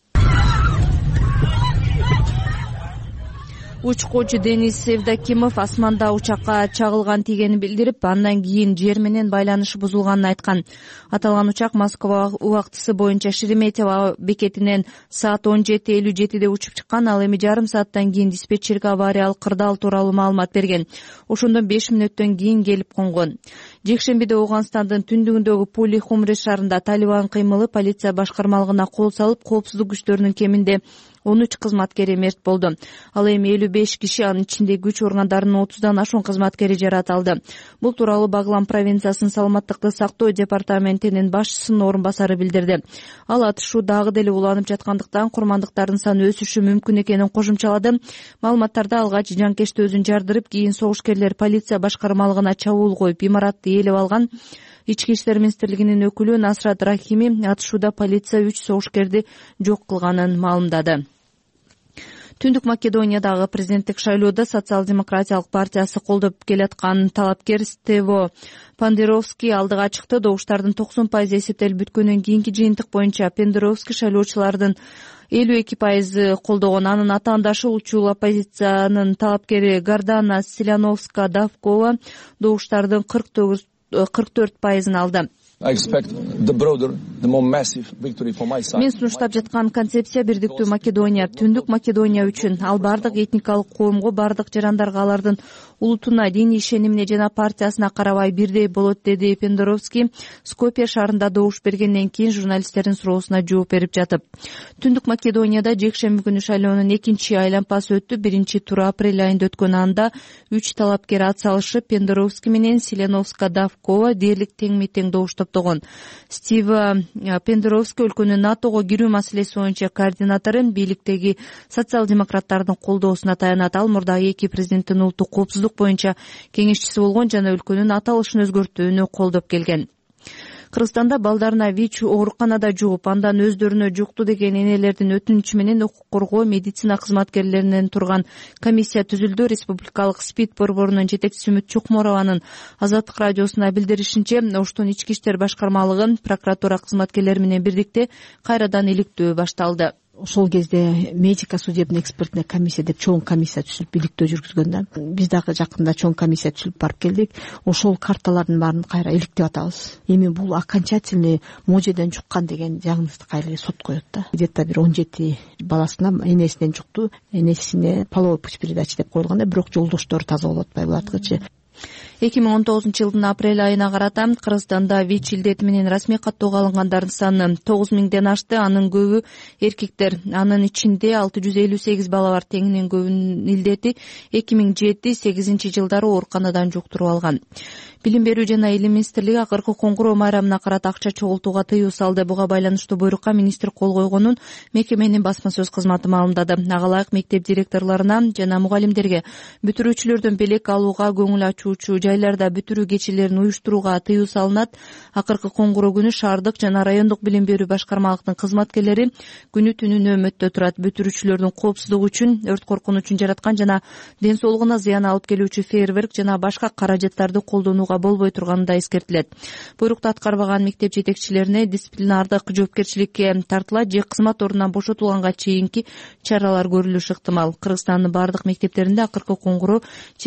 Учкучу Денис Евдокимов асманда учакка чагылган тийгенин билдирип, андан кийин жер менен байланышы бузулганын айткан. Аталган учак Москва убактысы боюнча Шереметьево бекетинен саат 17:57 учуп чыккан. Ал эми жарым сааттан кийин диспетчерге авариялык кырдаал тууралуу маалымат берген. Ошондон 5 мүнөттөн кийин келип конгон. Жекшембиде Ауганстандын түндүгүндөгү Пули-Хумре шаарында Талибан кыймылы полиция башкармалыгына кол салып, коопсуздук күчтөрүнүн кеминде 13 кызматкери мерт болду. Ал эми 55 киши, анын ичинде күч органдарынын 30дан ашуун кызматкери жаракат алды. Бул тууралуу Баглан провинциясынын саламаттыкты сактоо департаментинин башчысынын орун басары билдирди. Ал атышуу дагы деле уланып жаткандыктан курмандыктардын саны өсүшү мүмкүн экенин кошумчалады. Маалыматтарда алгач жанкечти өзүн жардырып, кийин согушкерлер полиция башкармалыгына чабуул коюп, имаратты ээлеп алган. Ички иштер министрлигинин өкүлү Насрат Рахими атышууда полиция 3 согушкерди жок кылганын маалымдады. Түндүк Македониядагы президенттик шайлоодо Социал-демократиялык партиясы колдоп келаткан талапкер Стево Пандеровский алдыга чыкты. Добуштардын 90% эсептелип бүткөндөн кийинки жыйынтык боюнча Пандеровский шайлоочулардын 52% колдогон. Анын атаандашы улчул оппозициянын талапкери Гардана Селяновска-Давкова добуштардын 44% алды. Мен сунуштап жаткан концепция бирдиктүү Македония, Түндүк Македония үчүн. Ал бардык этникалык коомго, бардык жарандарга, алардын улутуна, диний ишенимине жана партиясына карабай бирдей болот, деди Пендоровский Скопье шаарында добуш бергенден кийин журналисттердин суроосуна жооп берип жатып. Түндүк Македонияда жекшемби күнү шайлоонун 2-чи айланпасы өттү. 1-чи туру апрель айында өткөн. Анда 3 талапкер ат салышып, Пендоровский менен Селяновска-Давкова дээрлик тең-тең добуш топтогон. Стив Пендоровский өлкөнүн НАТОго кирүү маселеси боюнча координатору, бийликтеги социал-демократтардын колдоосуна таянат. Ал мурдагы 2 президенттин улуттук коопсуздук боюнча кеңешчиси болгон жана өлкөнүн аталышын өзгөртүүнү колдоп келген. Кыргызстанда балдарына ВИЧ ооруканада жугуп, андан өздөрүнө жукту деген энелердин өтүнүчү менен укук коргоо медицина кызматкерлеринен турган комиссия түзүлдү. Республикалык СПИД борборунун жетекчиси Үмүт Чокморованын Азаттык радиосуна билдиришинче, Оштун ички иштер башкармалыгы прокуратура кызматкерлери менен бирдикте кайрадан иликтөө башталды. Ошол кезде медико-судебный экспертный комиссия деп чоң комиссия түзүлүп иликтөө жүргүзгөн да. Биз дагы жакында чоң комиссия түзүлүп барып келдик. Ошол карталардын баарын кайра иликтеп атабыз. Эми бул окончательный можеден жуккан деген диагнозду кайра сот коет да. Где-то бир 17 баласына энесинен жукту, энесине половой путь передачи деп коюлган да, бирок жолдоштору таза болуп атпай булаткычы. 2019 апрель айына карата Кыргызстанда ВИЧ илдети менен расмий каттоого алынгандардын саны 9000ден ашты. Анын көбү эркектер. Анын ичинде 658 бала бар. Теңинен көбүнүн илдети 2007-8 жылдары ооруканадан жуктуруп алган. Билим берүү жана илим министрлиги акыркы коңгуроо майрамына карата акча чогултууга тыюу салды. Буга байланыштуу буйрукка министр кол койгонун мекеменин басма сөз кызматы маалымдады. Агалайык мектеп директорлоруна жана мугалимдерге бүтүрүүчүлөрдөн белек алууга, көңүл ачуучу жайларда бүтүрүү кечелерин уюштурууга тыюу салынат. Акыркы коңгуроо күнү шаардык жана райондук билим берүү башкармалыктын кызматкерлери күнү түнү нөөмөттө турат. Бүтүрүүчүлөрдүн коопсуздугу үчүн, өрт коркунучун жараткан жана ден соолугуна зыян алып келүүчү фейерверк жана башка каражаттарды колдонууга болбой турганы да эскертилет. Буйрукту аткарбаган мектеп жетекчилерине дисциплинардык жоопкерчиликке тартылат же кызмат ордунан бошотулганга чейинки чаралар көрүлүшү ыктымал. Кыргызстандын бардык мектептеринде акыркы коңгуроо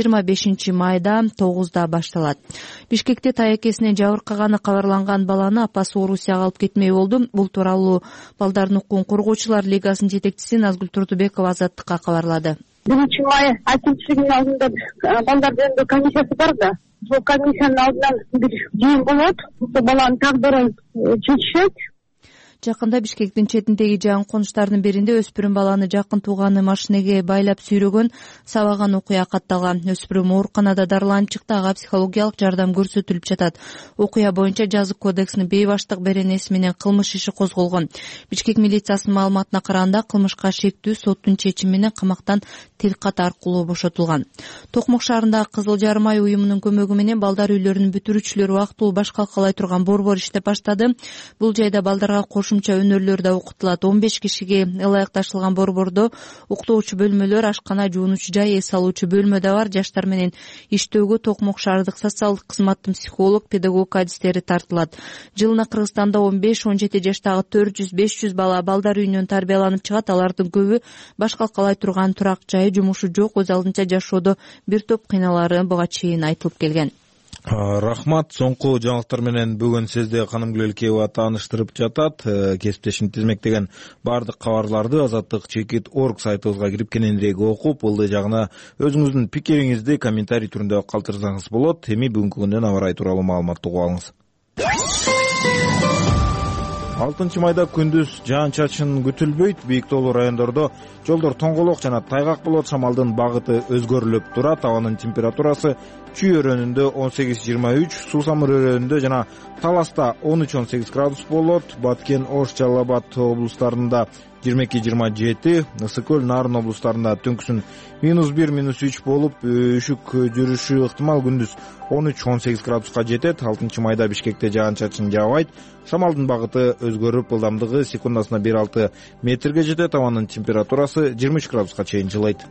25 майда 9да башталат. Бишкекте таякесинен жабыркаганы кабарланган баланы апасы Орусияга алып кетмей болду. Бул тууралуу Балдардын укугун коргоочулар лигасынын жетекчиси Назгүл Турдубекова Азаттыкка кабарлады. 1 май Ачымчылыгынын алдында балдар жөнүндө комиссиясы бар да. Сол комиссиянын алдынан бир жыйын болот. Ошол баланын тагдырын чечишет. Жакында Бишкектин четиндеги жакын конуштардын биринде өспүрүм баланы жакын тууганы машинеге байлап сүйрөгөн, сабаган окуя катталган. Өспүрүм ооруканада дарыланып чыкты, ага психологиялык жардам көрсөтүлүп жатат. Окуя боюнча жазык кодексинин бейбаштык беренеси менен кылмыш иши козголгон. Бишкек милициясынын маалыматына караганда кылмышка шектүү соттун чечими менен камактан тилкат аркылуу бошотулган. Токмок шаарындагы Кызыл Жарым ай уюмунун көмөгү менен балдар үйлөрүнүн бүтүрүүчүлөрү убактылуу баш калкалай турган борбор иштеп баштады. Бул жайда балдарга кошумча өнөрлөр да окутулат. 15 кишиге ылайыкташылган борбордо уктоочу бөлмөлөр, ашкана, жуунуучу жай, эс алуучу бөлмө да бар. Жаштар менен иштөөгө Токмок шаардык социалдык кызматтын психолог, педагог адистери тартылат. Жылына Кыргызстанда 15-17 жаштагы 400-500 бала балдар үйүнөн тарбияланып чыгат. Алардын көбү баш калкалай турган турак жайы, жумушу жок, өз алдынча жашоодо бир топ кыйналары буга чейин айтылып келген. Рахмат. Соңку жаңылыктар менен бүгүн сизди Ханым Гүлөлкеева тааныштырып жатат. Кесиптешим тизмектеген бардык кабарларды Азаттык.org сайтыбызга кирип кененирээк окуп, ылдый жагына өзүңүздүн пикириңизди комментарий түрүндө калтырсаңыз болот. Эми бүгүнкү күндүн аба ырайы тууралуу маалыматты угуп алыңыз. 6 майда күндүз жаан-чачын күтүлбөйт. Бийик тоолуу райондордо жолдор тоңголок жана тайгак болот. Шамалдын багыты өзгөрүлүп турат. Абанын температурасы Чүй өрөөнүндө 18-23, Суусамыр өрөөнүндө жана Таласта 13-18 градус болот. Баткен, Ош, Жалал Абад облустарында 22-27, Ысык-Көл, Нарын облустарында түнкүсүн -1, -3 болуп, үшүк жүрүшү ыктымал. Күндүз 13-18 градуска жетет. 6 майда Бишкекте жаан-чачын жаабайт. Шамалдын багыты өзгөрүп, ылдамдыгы секундасына 1,6 метрге жетет. Абанын температурасы 23 градуска чейин жылыйт.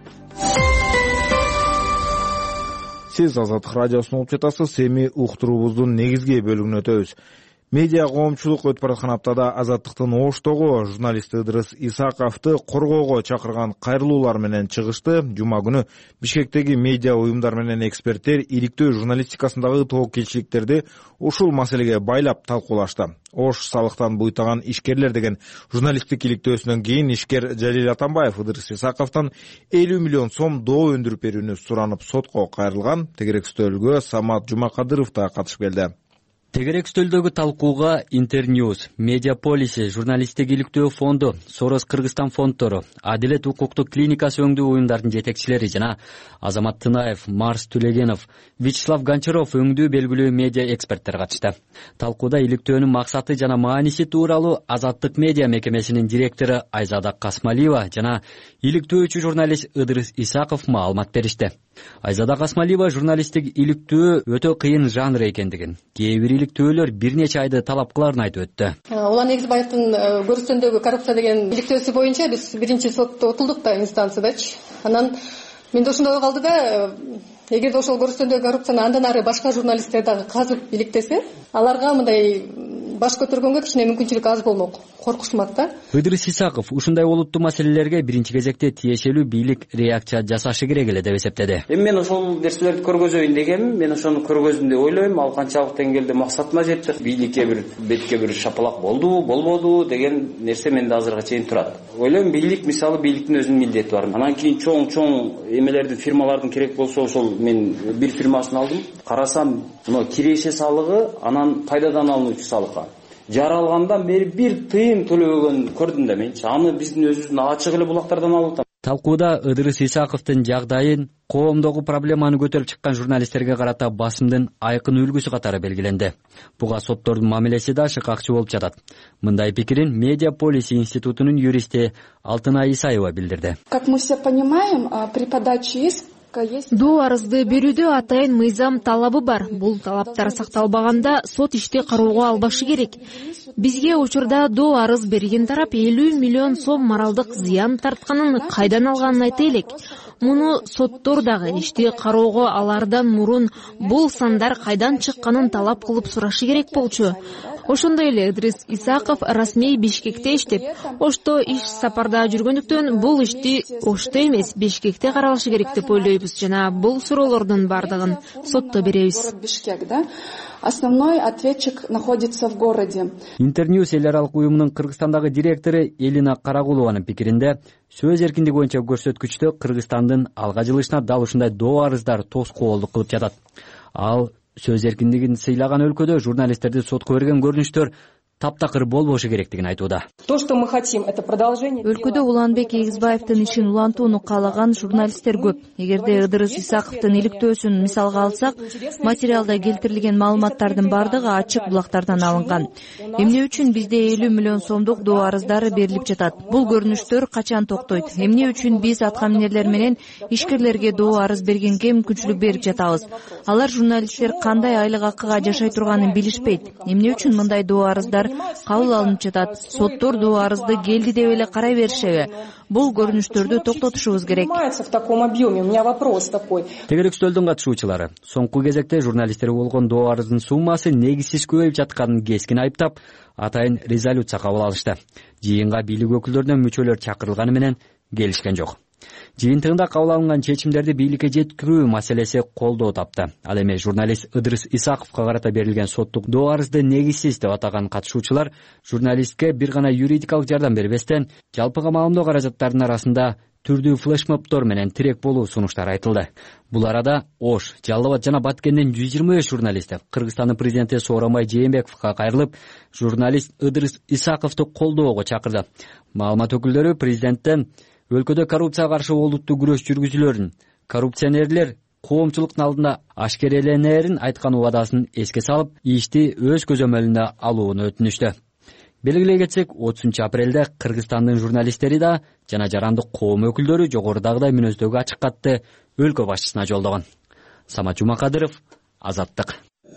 Сиз Азаттык радиосун угуп жатасыз. Эми уктуруубуздун негизги бөлүгүнө өтөбүз. Медиа коомчулук өтүп бараткан аптада Азаттыктын Оштогу журналист Ыдырыс Исаковду коргоого чакырган кайрылуулар менен чыгышты. Жума күнү Бишкектеги медиа уюмдар менен эксперттер иликтөө журналистикасындагы тобокелчиликтерди ушул маселеге байлап талкуулашты. Ош салыктан буйтаган ишкерлер деген журналисттик иликтөөсүнөн кийин ишкер Жалил Атамбаев Ыдырыс Исаковдон 50 миллион сом доо өндүрүп берүүнү суранып сотко кайрылган. Тегерек стөлгө Самат Жумакадыров да катышып келди. Тегерек стөлдөгү талкууга Интерньюз, Медиаполиси, журналисттик иликтөө фонду, Сорос Кыргызстан фонддору, Адилет укуктук клиникасы өңдүү уюмдардын жетекчилери жана Азамат Тынаев, Марс Түлегенов, Вячеслав Гончаров өңдүү белгилүү медиа эксперттер катышты. Талкууда иликтөөнүн максаты жана мааниси тууралуу Азаттык медиа мекемесинин директору Айзада Касмалиева жана иликтөөчү журналист Ыдырыс Исаков маалымат беришти. Айзада Касмалиева журналисттик иликтөө өтө кыйын жанр экендигин, кээ бир иликтөөлөр бир нече айды талап кыларын айтып өттү. Улан Эгизбаевдин Көрүстөндөгү коррупция деген иликтөөсү боюнча биз биринчи сотто отулдук да инстанциядачы. Анан менде ошондой ой калды да, эгерде ошол Көрүстөндөгү коррупцияны андан ары башка журналисттер дагы казып иликтесе, аларга мындай баш көтөргөнгө кичине мүмкүнчүлүк аз болмок, коркушмак да. Ыдырыс Исаков ушундай олуттуу маселелерге биринчи кезекте тиешелүү бийлик реакция жасашы керек эле деп эсептеди. Мен ошол нерселерди көргөзөйүн дегенмин, мен ошону көргөздүм деп ойлойм. Ал канчалык деңгээлде максатына жетти, бийликке бир бетке бир шапалак болдубу, болбоду деген нерсе менде азыркыга чейин турат. Ойлойм, бийлик мисалы бийликтин өзүнүн милдети бар. Анан кийин чоң эмелердин, фирмалардын керек болсо ошол мен бир фирмасын алдым. Карасам, мына киреше салыгы, анан пайдадан алынуучу салыкка жаралгандан бери бир тыйын төлөбөгөн көрдүм да менчи. Аны биздин өзүбүздүн ачык эле булактардан алып атам. Талкууда Ыдырыс Исаковдун жагдайын, коомдогу проблеманы көтөрүп чыккан журналисттерге карата басымдын айкын үлгүсү катары белгиленди. Буга соттордун мамилеси да шыкакчы болуп жатат. Мындай пикирин Медиаполис институтунун юристи Алтынай Исаева билдирди. Как мы все понимаем, при подаче иск Доо арызды берүүдө атайын мыйзам талабы бар. Бул талаптар сакталбаганда сот ишти кароого албашы керек. Бизге учурда доо арыз берген тарап 50 миллион сом моралдык зыян тартканын кайдан алганын айта элек. Муну соттор дагы ишти кароого алардан мурун бул сандар кайдан чыкканын талап кылып сурашы керек болчу. Ошондой эле Ыдырыс Исаков расмий Бишкекте иштеп, Ошто иш сапарда жүргөндүктөн бул ишти Ошто эмес Бишкекте каралышы керек деп ойлойбуз жана бул суроолордун бардыгын сотто беребиз. Бишкек, да? Основной ответчик находится в городе. Интерньюс эл аралык уюмунун Кыргызстандагы директору Элина Карагулованын пикиринде, сөз эркиндиги боюнча көрсөткүчтө Кыргызстандын алга жылышына дал ушундай доо арыздар тоскоолдук кылып жатат. Ал сөз эркиндигин сыйлаган өлкөдө журналисттерди сотко берген көрүнүштөр таптакыр болбошу керектигин айтууда. То, что мы хотим, это продолжение. Өлкөдө Уланбек Эгизбаевдин ишин улантууну каалаган журналисттер көп. Эгерде Ыдырыс Исаковдун иликтөөсүн мисалга алсак, материалда келтирилген маалыматтардын бардыгы ачык булактардан алынган. Эмне үчүн бизде 50 миллион сомдук доо арыздары берилип жатат? Бул көрүнүштөр качан токтойт? Эмне үчүн биз аткаминерлер менен ишкерлерге доо арыз бергенге мүмкүнчүлүк берип жатабыз? Алар журналисттер кандай айлык акыга жашай турганын билишпейт. Эмне үчүн мындай доо арыздар кабыл алынып жатат? Соттор доо арызды келди деп эле карай беришеби? Бул көрүнүштөрдү токтотушубуз керек. В таком объеме. У меня вопрос такой. Тегерекстөлдүн катышуучулары соңку кезекте журналисттерге болгон доо арыздын суммасы негизсиз көбөйүп жатканын кескин айыптап, атайын резолюция кабыл алышты. Жыйынга бийлик өкүлдөрүнөн мүчөлөр чакырылганы менен келишкен жок. Жыйынтыгында кабыл алынган чечимдерди бийликке жеткирүү маселеси колдоо тапты. Ал эми журналист Ыдырыс Исаковго карата берилген соттук доо арызды негизсиз деп атаган катышуучулар журналистке бир гана юридикалык жардам бербестен, жалпыга маалымдоо каражаттарынын арасында түрдүү флешмобдор менен тирек болуу сунуштары айтылды. Бул арада Ош, Жалал Абад жана Баткенден 125 журналисти Кыргызстандын президенти Сооронбай Жээнбековго кайрылып, журналист Ыдырыс Исаковду колдоого чакырды. Маалымат өкүлдөрү президенттен өлкөдө коррупцияга каршы олуттуу күрөш жүргүзүлөрүн, коррупционерлер коомчулуктун алдында ашкереленерин айткан убадасын эске салып, ишти өз көзөмөлүнө алууну өтүнүштү. Белгилей кетсек, 30-апрелде Кыргызстандын журналисттери да жана жарандык коом өкүлдөрү жогорудагыдай мүнөздөгү ачык катты өлкө башчысына жолдогон. Самат Жумакадыров, Азаттык.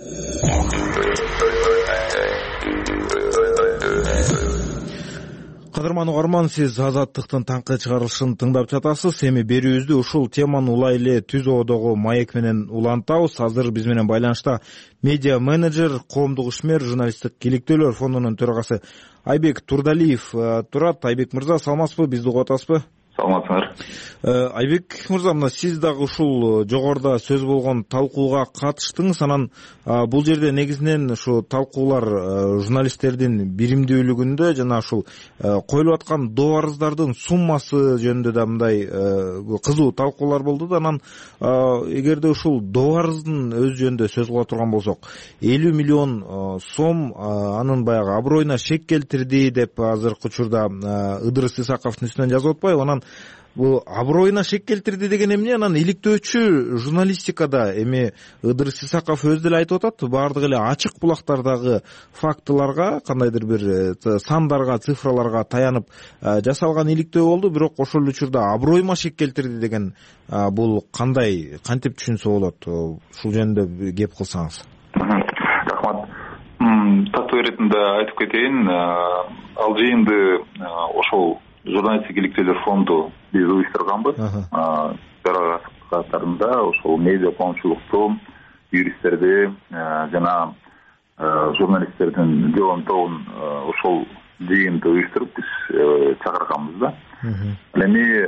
Кадырман угарман, сиз Азаттыктын таңкы чыгарылышын тыңдап жатасыз. Эми берүүбүздү ушул теманы улай эле түз оодогу маек менен улантабыз. Азыр биз менен байланышта медиа менеджер, коомдук ишмер, журналисттик иликтөөлөр фондунун төрагасы Айбек Турдалиев турат. Айбек мырза, саламатсызбы? Бизди угуп атасызбы? Саламатсыңар. Айбек мырза, мына сиз дагы ушул жогоруда сөз болгон талкууга катыштыңыз. Анан бул жерде негизинен ушу талкуулар журналисттердин биримдүүлүгүндө жана ушул коюлуп аткан доо арыздардын суммасы жөнүндө да мындай кызуу талкуулар болду да. Анан эгерде ушул доо арыздын өзү жөнүндө сөз кыла турган болсок, 50 миллион сом анын баягы аброюна шек келтирди деп азыркы учурда Ыдырыс Исаковдун үстүнөн жазып атпайбы? Анан бул аброюна шек келтирди деген эмне? Анан иликтөөчү журналистикада эми Ыдырыс Исаков өзү деле айтып атат, баардык эле ачык булактардагы фактыларга, кандайдыр бир сандарга, цифраларга таянып жасалган иликтөө болду, бирок ошол учурда аброюма шек келтирди деген бул кантип түшүнсө болот? Ушул жөнүндө кеп кылсаңыз. Рахмат. Таттуу иретинде айтып кетейин, ал жыйынды ошол журналисттик иликтөөлөр фонду биз уюштурганбыз. Катарында ошол медиа коомчулукту, юристтерди жана журналисттердин жоон тобун ошол жыйынды уюштуруп биз чакырганбыз да. Эми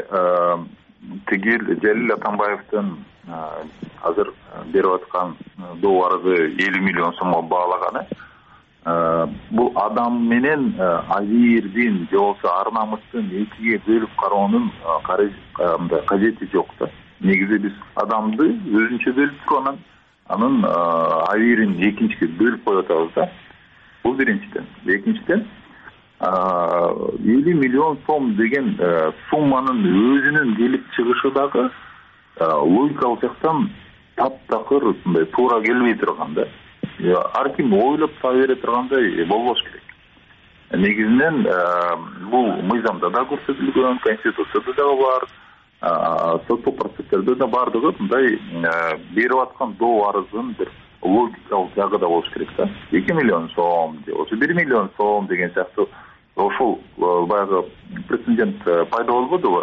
Жалил Атамбаевдин азыр берип аткан доо арызы 50 миллион сомго баалаганы бул адам менен Азирдин же болбосо ар намыстын экиге бөлүп кароонун кажети жок да. Негизи биз адамды өзүнчө бөлүп туруп анын Азирин экинчиге бөлүп коюп атабыз да. Бул биринчиден. Экинчиден 50 миллион сом деген сумманын өзүнүн келип чыгышы дагы логикалык жактан таптакыр туура келбей турган да. Ар ким ойлоп таба бере тургандай болбош керек. Негизинен бул мыйзамда да көрсөтүлгөн, конституцияда да бар, соттук процесстерде да бардыгы мындай берип аткан доо арыздын бир логикалык жагы да болуш керек да. 2 миллион сом же болбосо 1 миллион сом деген сыяктуу ошол баягы прецедент пайда болбодубу?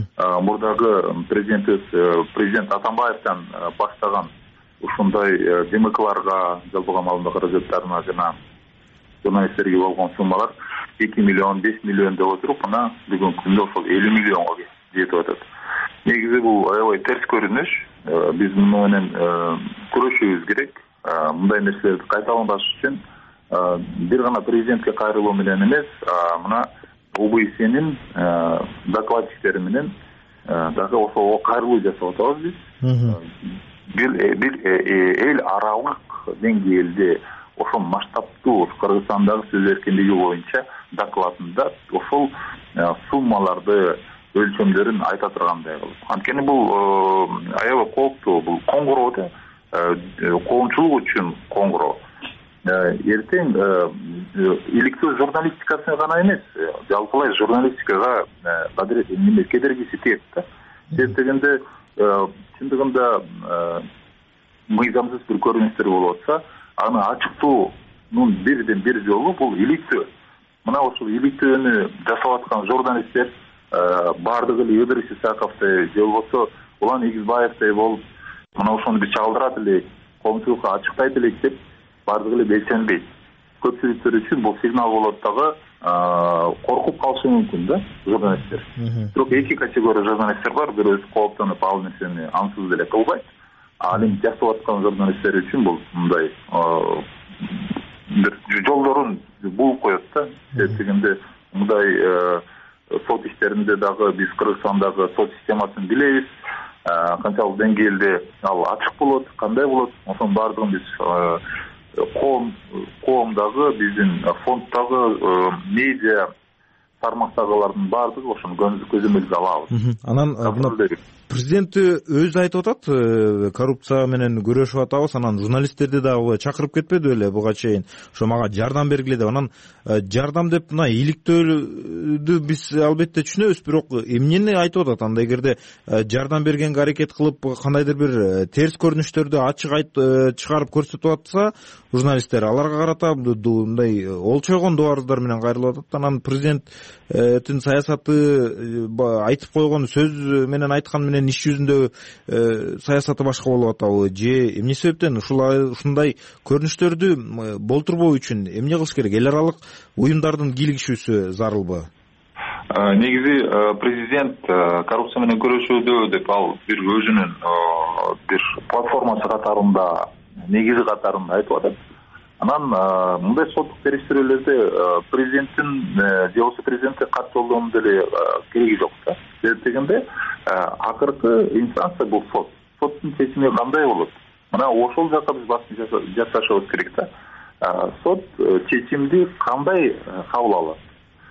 Мурдагы президент Атамбаевден баштаган ушундай ДМКларга жалпыга маалымат каражаттарына жана журналисттерге болгон суммалар 2 миллион, 5 миллион деп отуруп, мына бүгүнкү күндө ошол 50 миллионго жетип атат. Негизи бул аябай терс көрүнүш. Биз муну менен күрөшүбүз керек. Мындай нерселерди кайталанбаш үчүн бир гана президентке кайрылуу менен эмес, мына ОБСнин докладчиктери менен дагы ошого кайрылуу жасап атабыз биз. Бир эл аралык деңгээлде ошол масштабтуу Кыргызстандагы сөз эркиндиги боюнча докладында ошол суммаларды өлчөмдөрүн айта тургандай кылып. Анткени бул аябай кооптуу, бул коңгуроо да, коомчулук үчүн коңгуроо. Эртең иликтөө журналистикасы гана эмес, жалпылай журналистикага кедергиси тиет да. Себеп дегенде чындыгында мыйзамсыз бир көрүнүштөр болуп атса, аны ачыктоонун бирден бир жолу бул иликтөө. Мына ошол иликтөөнү жасап аткан журналисттер бардыгы эле Ыдырыс Исаковдой же болбосо Улан Эгизбаевдей болуп, мына ошону биз чагылдырат элек, коомчулукка ачыктайт элек деп бардыгы эле белсенбейт. Көпчүлүктөр үчүн бул сигнал болот дагы, коркуп калышы мүмкүн да журналисттер. Бирок эки категория журналисттер бар, бирөөсү кооптонуп ал нерсени ансыз деле кылбайт. Ал эми жасап аткан журналисттер үчүн бул мындай бир жолдорун бууп коет да. Себеп дегенде мындай сот иштеринде дагы биз Кыргызстандагы сот системасын билебиз. Канчалык деңгээлде ал ачык болот, кандай болот, ошонун баардыгын биз коомдагы, биздин фонддагы, медиа тармактагылардын баардыгы ошону көзөмөлгө алабыз. Анан президент өзү айтып атат, коррупция менен күрөшүп атабыз, анан журналисттерди дагы чакырып кетпеди беле буга чейин, ошо мага жардам бергиле деп. Анан жардам деп мына иликтөөдү биз албетте түшүнөбүз, бирок эмнени айтып атат? Анда эгерде жардам бергенге аракет кылып кандайдыр бир терс көрүнүштөрдү ачык чыгарып көрсөтүп атса журналисттер, аларга карата мындай олчойгон доо арыздар менен кайрылып атат. Анан президенттин саясаты айтып койгон сөз менен айткан менен иш жүзүндө саясаты башка болуп атабы же эмне себептен ушундай көрүнүштөрдү болтурбоо үчүн эмне кылыш керек? Эл аралык уюмдардын кийлигишүүсү зарылбы? Негизи президент коррупция менен күрөшүүдө деп ал бир өзүнүн бир платформасы катарында, негизи катарында айтып атат. Анан мындай соттук териштирүүлөрдө президенттин же болбосо президентке кат жолдоонун деле кереги жок да. Себеп дегенде акыркы инстанция бул сот. Соттун чечими кандай болот? Мына ошол жакка биз басым жасашыбыз керек да. Сот чечимди кандай кабыл алат?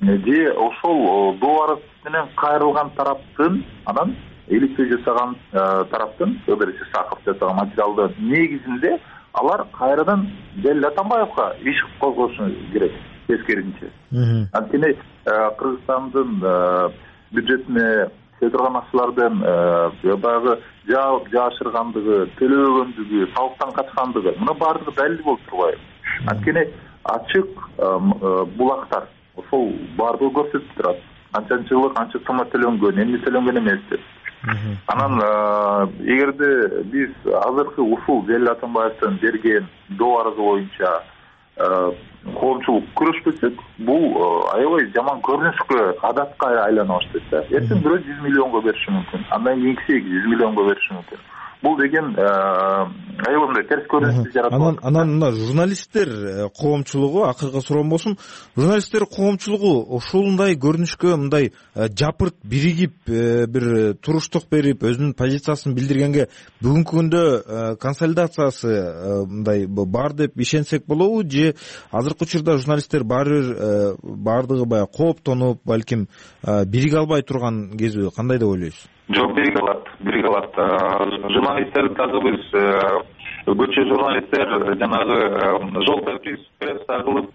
же ошол доо арыз менен кайрылган тараптын анан иликтөө жасаган тараптын Федор Исаков жасаган материалдын негизинде алар кайрадан Желил Атамбаевга иш козгошу керек тескерисинче. Анткени Кыргызстандын бюджетине турган акчалардын баягы жаашыргандыгы, төлөбөгөндүгү, салыктан качкандыгы мына баардыгы далил болуп турбайбы. Анткени ачык булактар ошол баардыгы көрсөтүп турат. Канчанчы жылы канча соммо төлөнгөн, эмне төлөнгөн эмес деп. Анан эгерде биз азыркы ушул Желил Атамбаевдин берген доо арызы боюнча коомчулук күрөшпөсөк, бул аябай жаман көрүнүшкө, адатка айлана баштайт да. Эртең бирөө 100 миллионго бериши мүмкүн, андан кийинкиси 200 миллионго бериши мүмкүн. Бул деген аябай мындай терс көрүнүштү жаратат. Анан мына журналисттер коомчулугу, акыркы суроом болсун, журналисттер коомчулугу ушундай көрүнүшкө мындай жапырт биригип бир туруштук берип өзүнүн позициясын билдиргенге бүгүнкү күндө консолидациясы мындай бар деп ишенсек болобу, же азыркы учурда журналисттер баардыгы баягы кооптонуп, балким бириге албай турган кезби, кандай деп ойлойсуз? Жок, бириге алат. Журналисттер дагы биз көчө журналисттер жанагы жолдо пресса кылып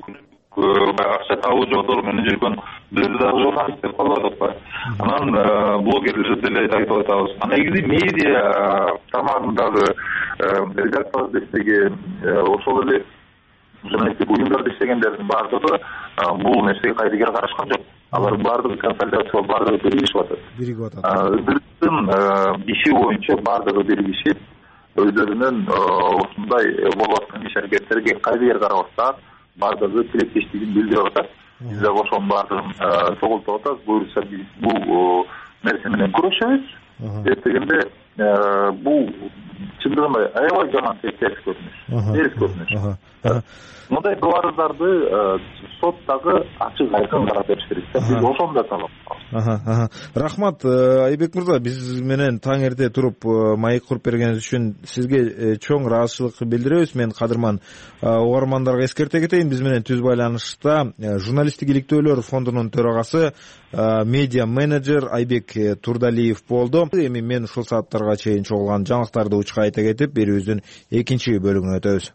акча табуу жолдору менен жүргөн бизди дагы журналист деп калып атпайбы. Анан блогерлер деле айтып атабыз. Негизи медиа тармагындагы редакторлор иштеген, ошол эле журналисттик уюмдарда иштегендердин баардыгы бул нерсеге кайдыгер карашкан жок. Алар баардыгы консолидация баардыгы биригишип атат. Биздин иши боюнча баардыгы биригишип, өздөрүнүн ушундай болуп аткан иш аракеттерге кайдыгер карабастан баардыгы тилектештигин билдирип атат. Биз да ошонун баардыгын чогултуп атабыз. Буюрса биз бул нерсе менен күрөшөбүз. Эртегенде бул чындыгында аябай жаман терс көрүнүш. Мындай доо арыздарды сот дагы ачык айкын карап бериш керек. Биз ошону да талап кылабыз. Рахмат, Айбек мырза, биз менен таң эрте туруп маек куруп бергениңиз үчүн сизге чоң ыраазычылык билдиребиз. Мен кадырман угармандарга эскерте кетейин, биз менен түз байланышта журналисттик иликтөөлөр фондунун төрагасы, медиа менеджер Айбек Турдалиев болду. Эми мен ушул сааттарга чейин чогулган жаңылыктарды учка айта кетип, берүүбүздүн экинчи бөлүгүнө өтөбүз.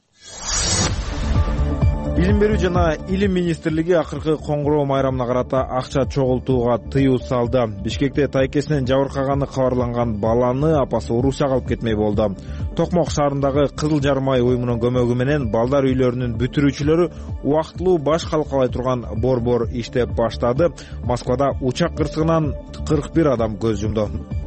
Билим берүү жана илим министрлиги акыркы коңгуроо майрамына карата акча чогултууга тыюу салды. Бишкекте тайкесинен жабыркаганы кабарланган баланы апасы уруксак алып кетмей болду. Токмок шаарындагы Кызыл Жармай уюмунун көмөгү менен балдар үйлөрүнүн бүтүрүүчүлөрү убактылуу баш калкалай турган борбор иштеп баштады. Москвада учак кырсыгынан 41 адам көз жумду.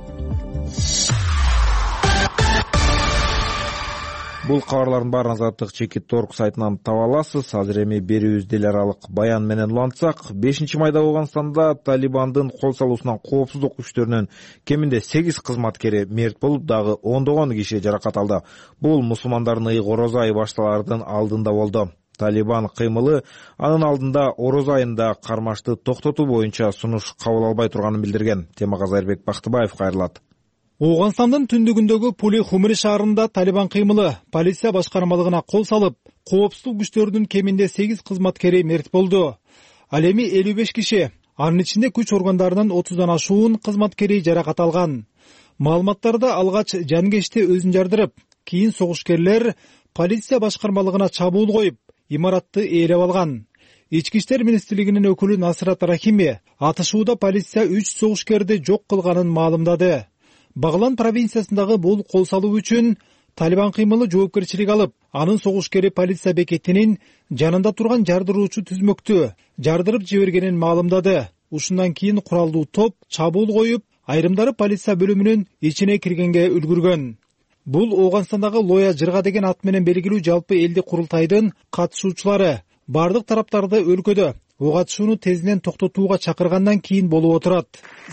Бул кабарлардын баарын Азаттык чекит торг сайтынан таба аласыз. Азыр эми берүүбүздү эл аралык баян менен улантсак, 5-майда Афганстанда Талибандын кол салуусунан коопсуздук күчтөрүнүн кеминде 8 кызматкери мерт болуп, дагы ондогон киши жаракат алды. Бул мусулмандардын ыйык орозо айы башталаардын алдында болду. Талибан кыймылы анын алдында орозо айында кармашты токтотуу боюнча сунуш кабыл албай турганын билдирген. Темага Зайырбек Бактыбаев кайрылат. Ооганстандын түндүгүндөгү Пули-Хумри шаарында Талибан кыймылы полиция башкармалыгына кол салып, коопсуздук күчтөрүнүн кеминде 8 кызматкери мерт болду. Ал эми 55 киши, анын ичинде күч органдарынын 30дан ашуун кызматкери жаракат алган. Маалыматтарда алгач жанкечти өзүн жардырып, кийин согушкерлер полиция башкармалыгына чабуул коюп, имаратты ээлеп алган. Ички иштер министрлигинин өкүлү Насрат Рахими атышууда полиция 3 согушкерди жок кылганын маалымдады. Баглан провинциясындагы бул кол салуу үчүн Талибан кыймылы жоопкерчилик алып, анын согушкери полиция бекетинин жанында турган жардыруучу түзмөктү жардырып жибергенин маалымдады. Ушундан кийин куралдуу топ чабуул коюп, айрымдары полиция бөлүмүнүн ичине киргенге үлгүргөн. Бул Ооганстандагы Лоя жырга деген ат менен белгилүү жалпы элдик курултайдын катышуучулары бардык тараптарды өлкөдө ок атышууну тезинен токтотууга чакыргандан кийин болуп отурат.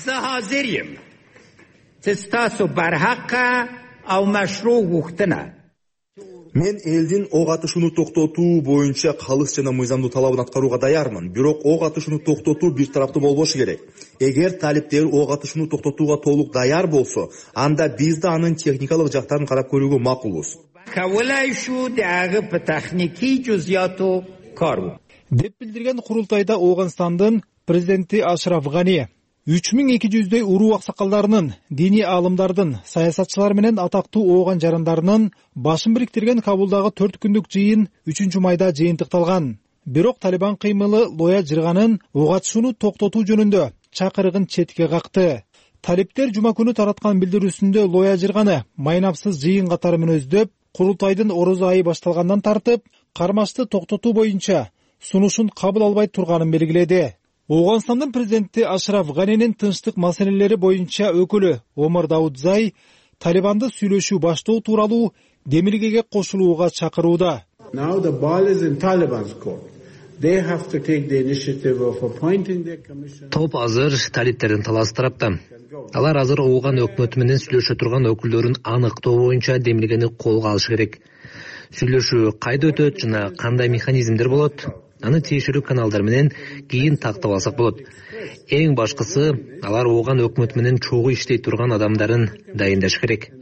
Мен элдин ок атышууну токтотуу боюнча калыс жана мыйзамдуу талабын аткарууга даярмын. Бирок ок атышууну токтотуу бир тараптуу болбошу керек. Эгер талиптер ок атышууну токтотууга толук даяр болсо, анда биз да анын техникалык жактарын карап көрүүгө макулбуз. деп билдирген курултайда Ооганстандын президенти Ашраф Гани. 3200дөй уруу аксакалдарынын, диний аалымдардын, саясатчылар менен атактуу Ооган жарандарынын башын бириктирген Кабулдагы 4 күндүк жыйын 3-майда жыйынтыкталган. Бирок Талибан кыймылы Лоя Жирганын ок атышууну токтотуу жөнүндө чакырыгын четке какты. Талиптер жума күнү тараткан билдирүүсүндө Лоя Жирганы майнапсыз жыйын катары мүнөздөп, курултайдын орозо айы башталгандан тартып, кармашты токтотуу боюнча сунушун кабыл албай турганын белгиледи. Ооганстандын президенти Ашраф Ганинин тынчтык маселелери боюнча өкүлү Омар Даудзай Талибанды сүйлөшүү баштоо тууралуу демилгеге кошулууга чакырууда. Топ азыр талиптердин талаасы тарапта. Алар азыр Ооган өкмөтү менен сүйлөшө турган өкүлдөрүн аныктоо боюнча демилгени колго алыш керек. Сүйлөшүү кайда өтөт жана кандай механизмдер болот? Аны тиешелүү каналдар менен кийин тактап алсак болот. Эң башкысы, алар Ооган өкмөтү менен чогуу иштей турган адамдарын дайындаш керек.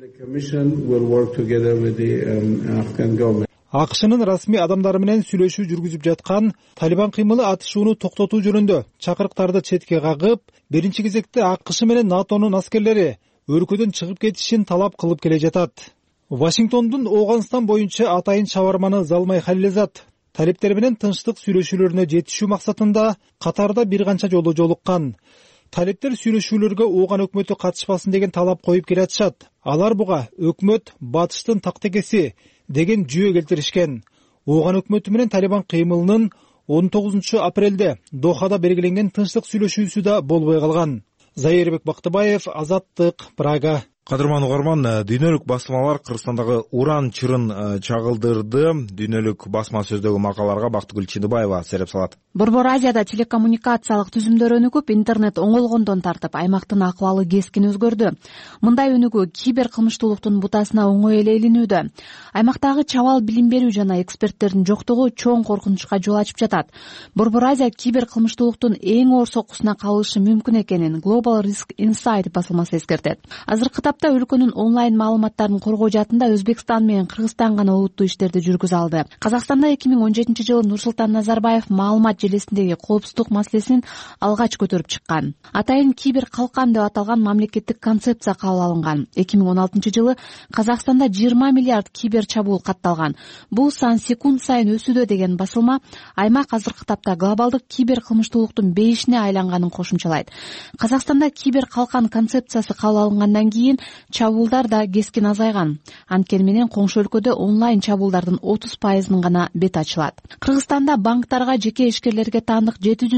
АКШнын расмий адамдары менен сүйлөшүү жүргүзүп жаткан Талибан кыймылы атышууну токтотуу жөнүндө чакырыктарды четке кагып, биринчи кезекте АКШ менен НАТОнун аскерлери өлкөдөн чыгып кетишин талап кылып келе жатат. Вашингтондун Ооганстан боюнча атайын чабарманы Залмай Халилзад талиптер менен тынчтык сүйлөшүүлөрүнө жетишүү максатында Катарда бир канча жолу жолуккан. Талиптер сүйлөшүүлөргө Ооган өкмөтү катышпасын деген талап коюп келатышат. Алар буга өкмөт батыштын тактекеси деген жүйө келтиришкен. Ооган өкмөтү менен Талибан кыймылынын 19 апрелде Дохада белгиленген тынчтык сүйлөшүүсү да болбой калган. Зайырбек Бактыбаев, Азаттык, Прага. Кадырман угарман, дүйнөлүк басмалар Кыргызстандагы уран чырын чагылдырды. Дүйнөлүк басма сөздөгү макалаларга Бактыгүл Чындыбаева сереп салат. Борбор Азияда телекоммуникациялык түзүмдөр өнүгүп, интернет оңолгондон тартып аймактын акыбалы кескин өзгөрдү. Мындай өнүгүү кибер кылмыштуулуктун бутасына оңой эле илинүүдө. Аймактагы чабал билим берүү жана эксперттердин жоктугу чоң коркунучка жол ачып жатат. Борбор Азия кибер кылмыштуулуктун эң оор соккусуна калышы мүмкүн экенин Global Risk Insight басылмасы эскертет. Азыркы тапта өлкөнүн онлайн маалыматтарын коргоо жаатында Өзбекстан менен Кыргызстан гана олуттуу иштерди жүргүзө алды. Казакстанда 2017-жылы Нурсултан Назарбаев маалымат желесиндеги коопсуздук маселесин алгач көтөрүп чыккан. Атайын кибер калкан деп аталган мамлекеттик концепция кабыл алынган. 2016-жылы Казакстанда 20 миллиард кибер чабуул катталган. Бул сан секунд сайын өсүүдө деген басылма аймак азыркы тапта глобалдык кибер кылмыштуулуктун бейишине айланганын кошумчалайт. Казакстанда кибер калкан концепциясы кабыл алынгандан кийин чабуулдар да кескин азайган. Анткени менен коңшу өлкөдө онлайн чабуулдардын 30% гана бет ачылат. Кыргызстанда банктарга, жеке ишкерлерге таандык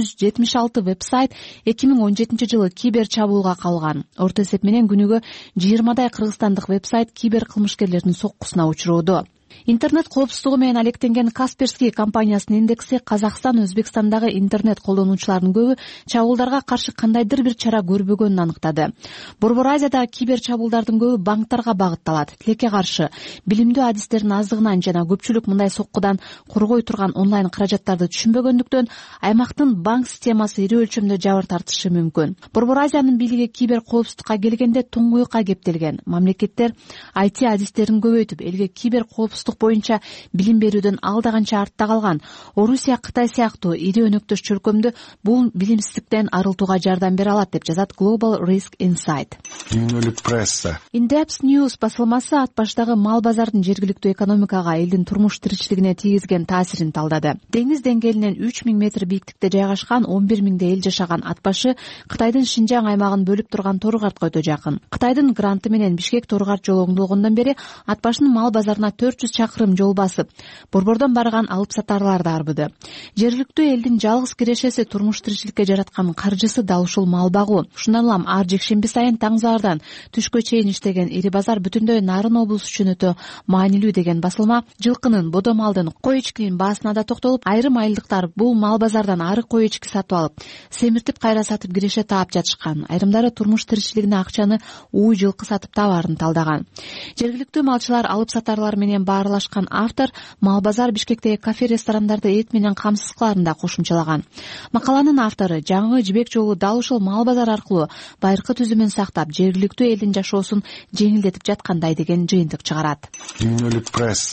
776 веб-сайт 2017-жылы кибер чабуулга кабылган. Орто эсеп менен күнүгө 20дай кыргызстандык веб-сайт кибер кылмышкерлердин соккусуна учурууда. Интернет коопсуздугу менен алектенген Касперский компаниясынын индекси Казакстан, Өзбекстандагы интернет колдонуучулардын көбү чабуулдарга каршы кандайдыр бир чара көрбөгөнүн аныктады. Борбор Азиядагы кибер чабуулдардын көбү банктарга багытталат. Тилекке каршы билимдүү адистердин аздыгынан жана көпчүлүк мындай соккудан коргой турган онлайн каражаттарды түшүнбөгөндүктөн аймактын банк системасы ири өлчөмдө жабыр тартышы мүмкүн. Борбор Азиянын бийлиги кибер коопсуздукка келгенде туңгуюкка кептелген. Мамлекеттер IT адистерин көбөйтүп, элге кибер коопсуздук боюнча билим берүүдөн алда канча артта калган. Орусия, Кытай сыяктуу ири өнөктөш чөлкөмдө бул билимсиздиктен арылтууга жардам бере алат деп жазат Global Risk Insight. Дүйнөлүк пресса. Indeps News басылмасы ат баштагы мал базардын жергиликтүү экономикага, элдин турмуш тиричилигине тийгизген таасирин талдады. Деңиз деңгээлинен 3000 метр бийиктикте жайгашкан 11 миңдей эл жашаган ат башы Кытайдын Шинжаң аймагын бөлүп турган Торгартка өтө жакын. Кытайдын гранты менен Бишкек Торгарт жолу оңдолгондон бери ат башынын мал базарына 400 чакырым жол басып, борбордон барган алып сатарлар да арбыды. Жергиликтүү элдин жалгыз кирешеси турмуш тиричиликке жараткан каржысы дал ушул мал багуу. Ушундан улам ар жекшемби сайын таң заардан түшкө чейин иштеген ири базар бүтүндөй Нарын облусу үчүн өтө маанилүү деген басылма жылкынын, бодо малдын, кой эчкинин баасына да токтолуп, айрым айылдыктар бул мал базардан ары кой эчки сатып алып, семиртип кайра сатып киреше таап жатышкан. Айрымдары турмуш тиричилигине акчаны үй жылкы сатып табаарын талдаган. Жергиликтүү малчылар, алып сатарлар менен баарлашкан автор мал базар Бишкектеги кафе ресторандарды эт менен камсыз кыларын да кошумчалаган. Макаланын автору жаңы жибек жолу дал ушул мал базар аркылуу байыркы түзүмүн сактап, жергиликтүү элдин жашоосун жеңилдетип жаткандай деген жыйынтык чыгарат. Дүйнөлүк пресса.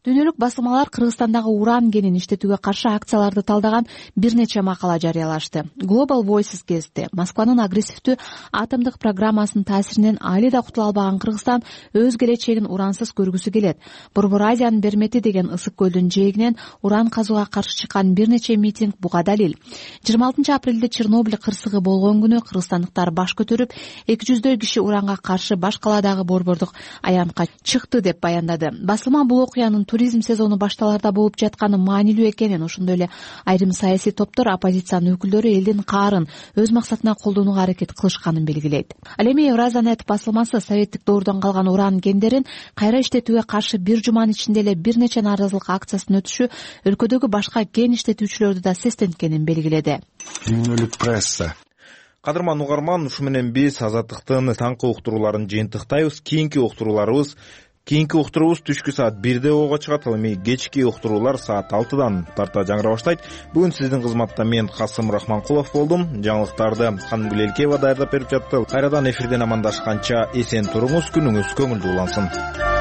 дүйнөлүк басылмалар Кыргызстандагы уран кенин иштетүүгө каршы акцияларды талдаган бир нече макала жарыялашты. Global Voices газети Москванын агрессивдүү атомдук программасынын таасиринен али да кутула албаган Кыргызстан өз келечегин урансыз көргүсү келет. Борбор Азиянын бермети деген ысык көлдүн жээгинен уран казууга каршы чыккан бир нече митинг буга далил. 26 апрелде Чернобыль кырсыгы болгон күнү кыргызстандыктар баш көтөрүп 200 киши уранга каршы баш каладагы борбордук аянтка чыкты деп баяндады. Басылма бул окуянын туризм сезону башталарда болуп жатканы маанилүү экенин, ошондой эле айрым саясий топтор, оппозициянын өкүлдөрү элдин каарын өз максатына колдонууга аракет кылышканын белгилейт. Ал эми Евразанет басылмасы советтик доордон калган уран кендерин кайра иштетүүгө каршы бир жуманын ичинде эле бир нече нааразылык акциясын өтүшү өлкөдөгү башка кен иштетүүчүлөрдү да сестенткенин белгиледи. Дүйнөлүк пресса. Кадырман угарман, ушу менен биз Азаттыктын таңкы уктурууларын жыйынтыктайбыз. Кийинки уктурууларыбыз түшкү саат 1-де ого чыгат. Ал эми кечки уктуруулар саат 6-дан тарта жаңыра баштайт. Бүгүн сиздин кызматта мен Касым Рахманкулов болдум. Жаңылыктарды Канымгүл Элкеева даярдап берип жатты. Кайрадан эфирден амандашканча эсен туруңуз, күнүңүз көңүлдүү улансын.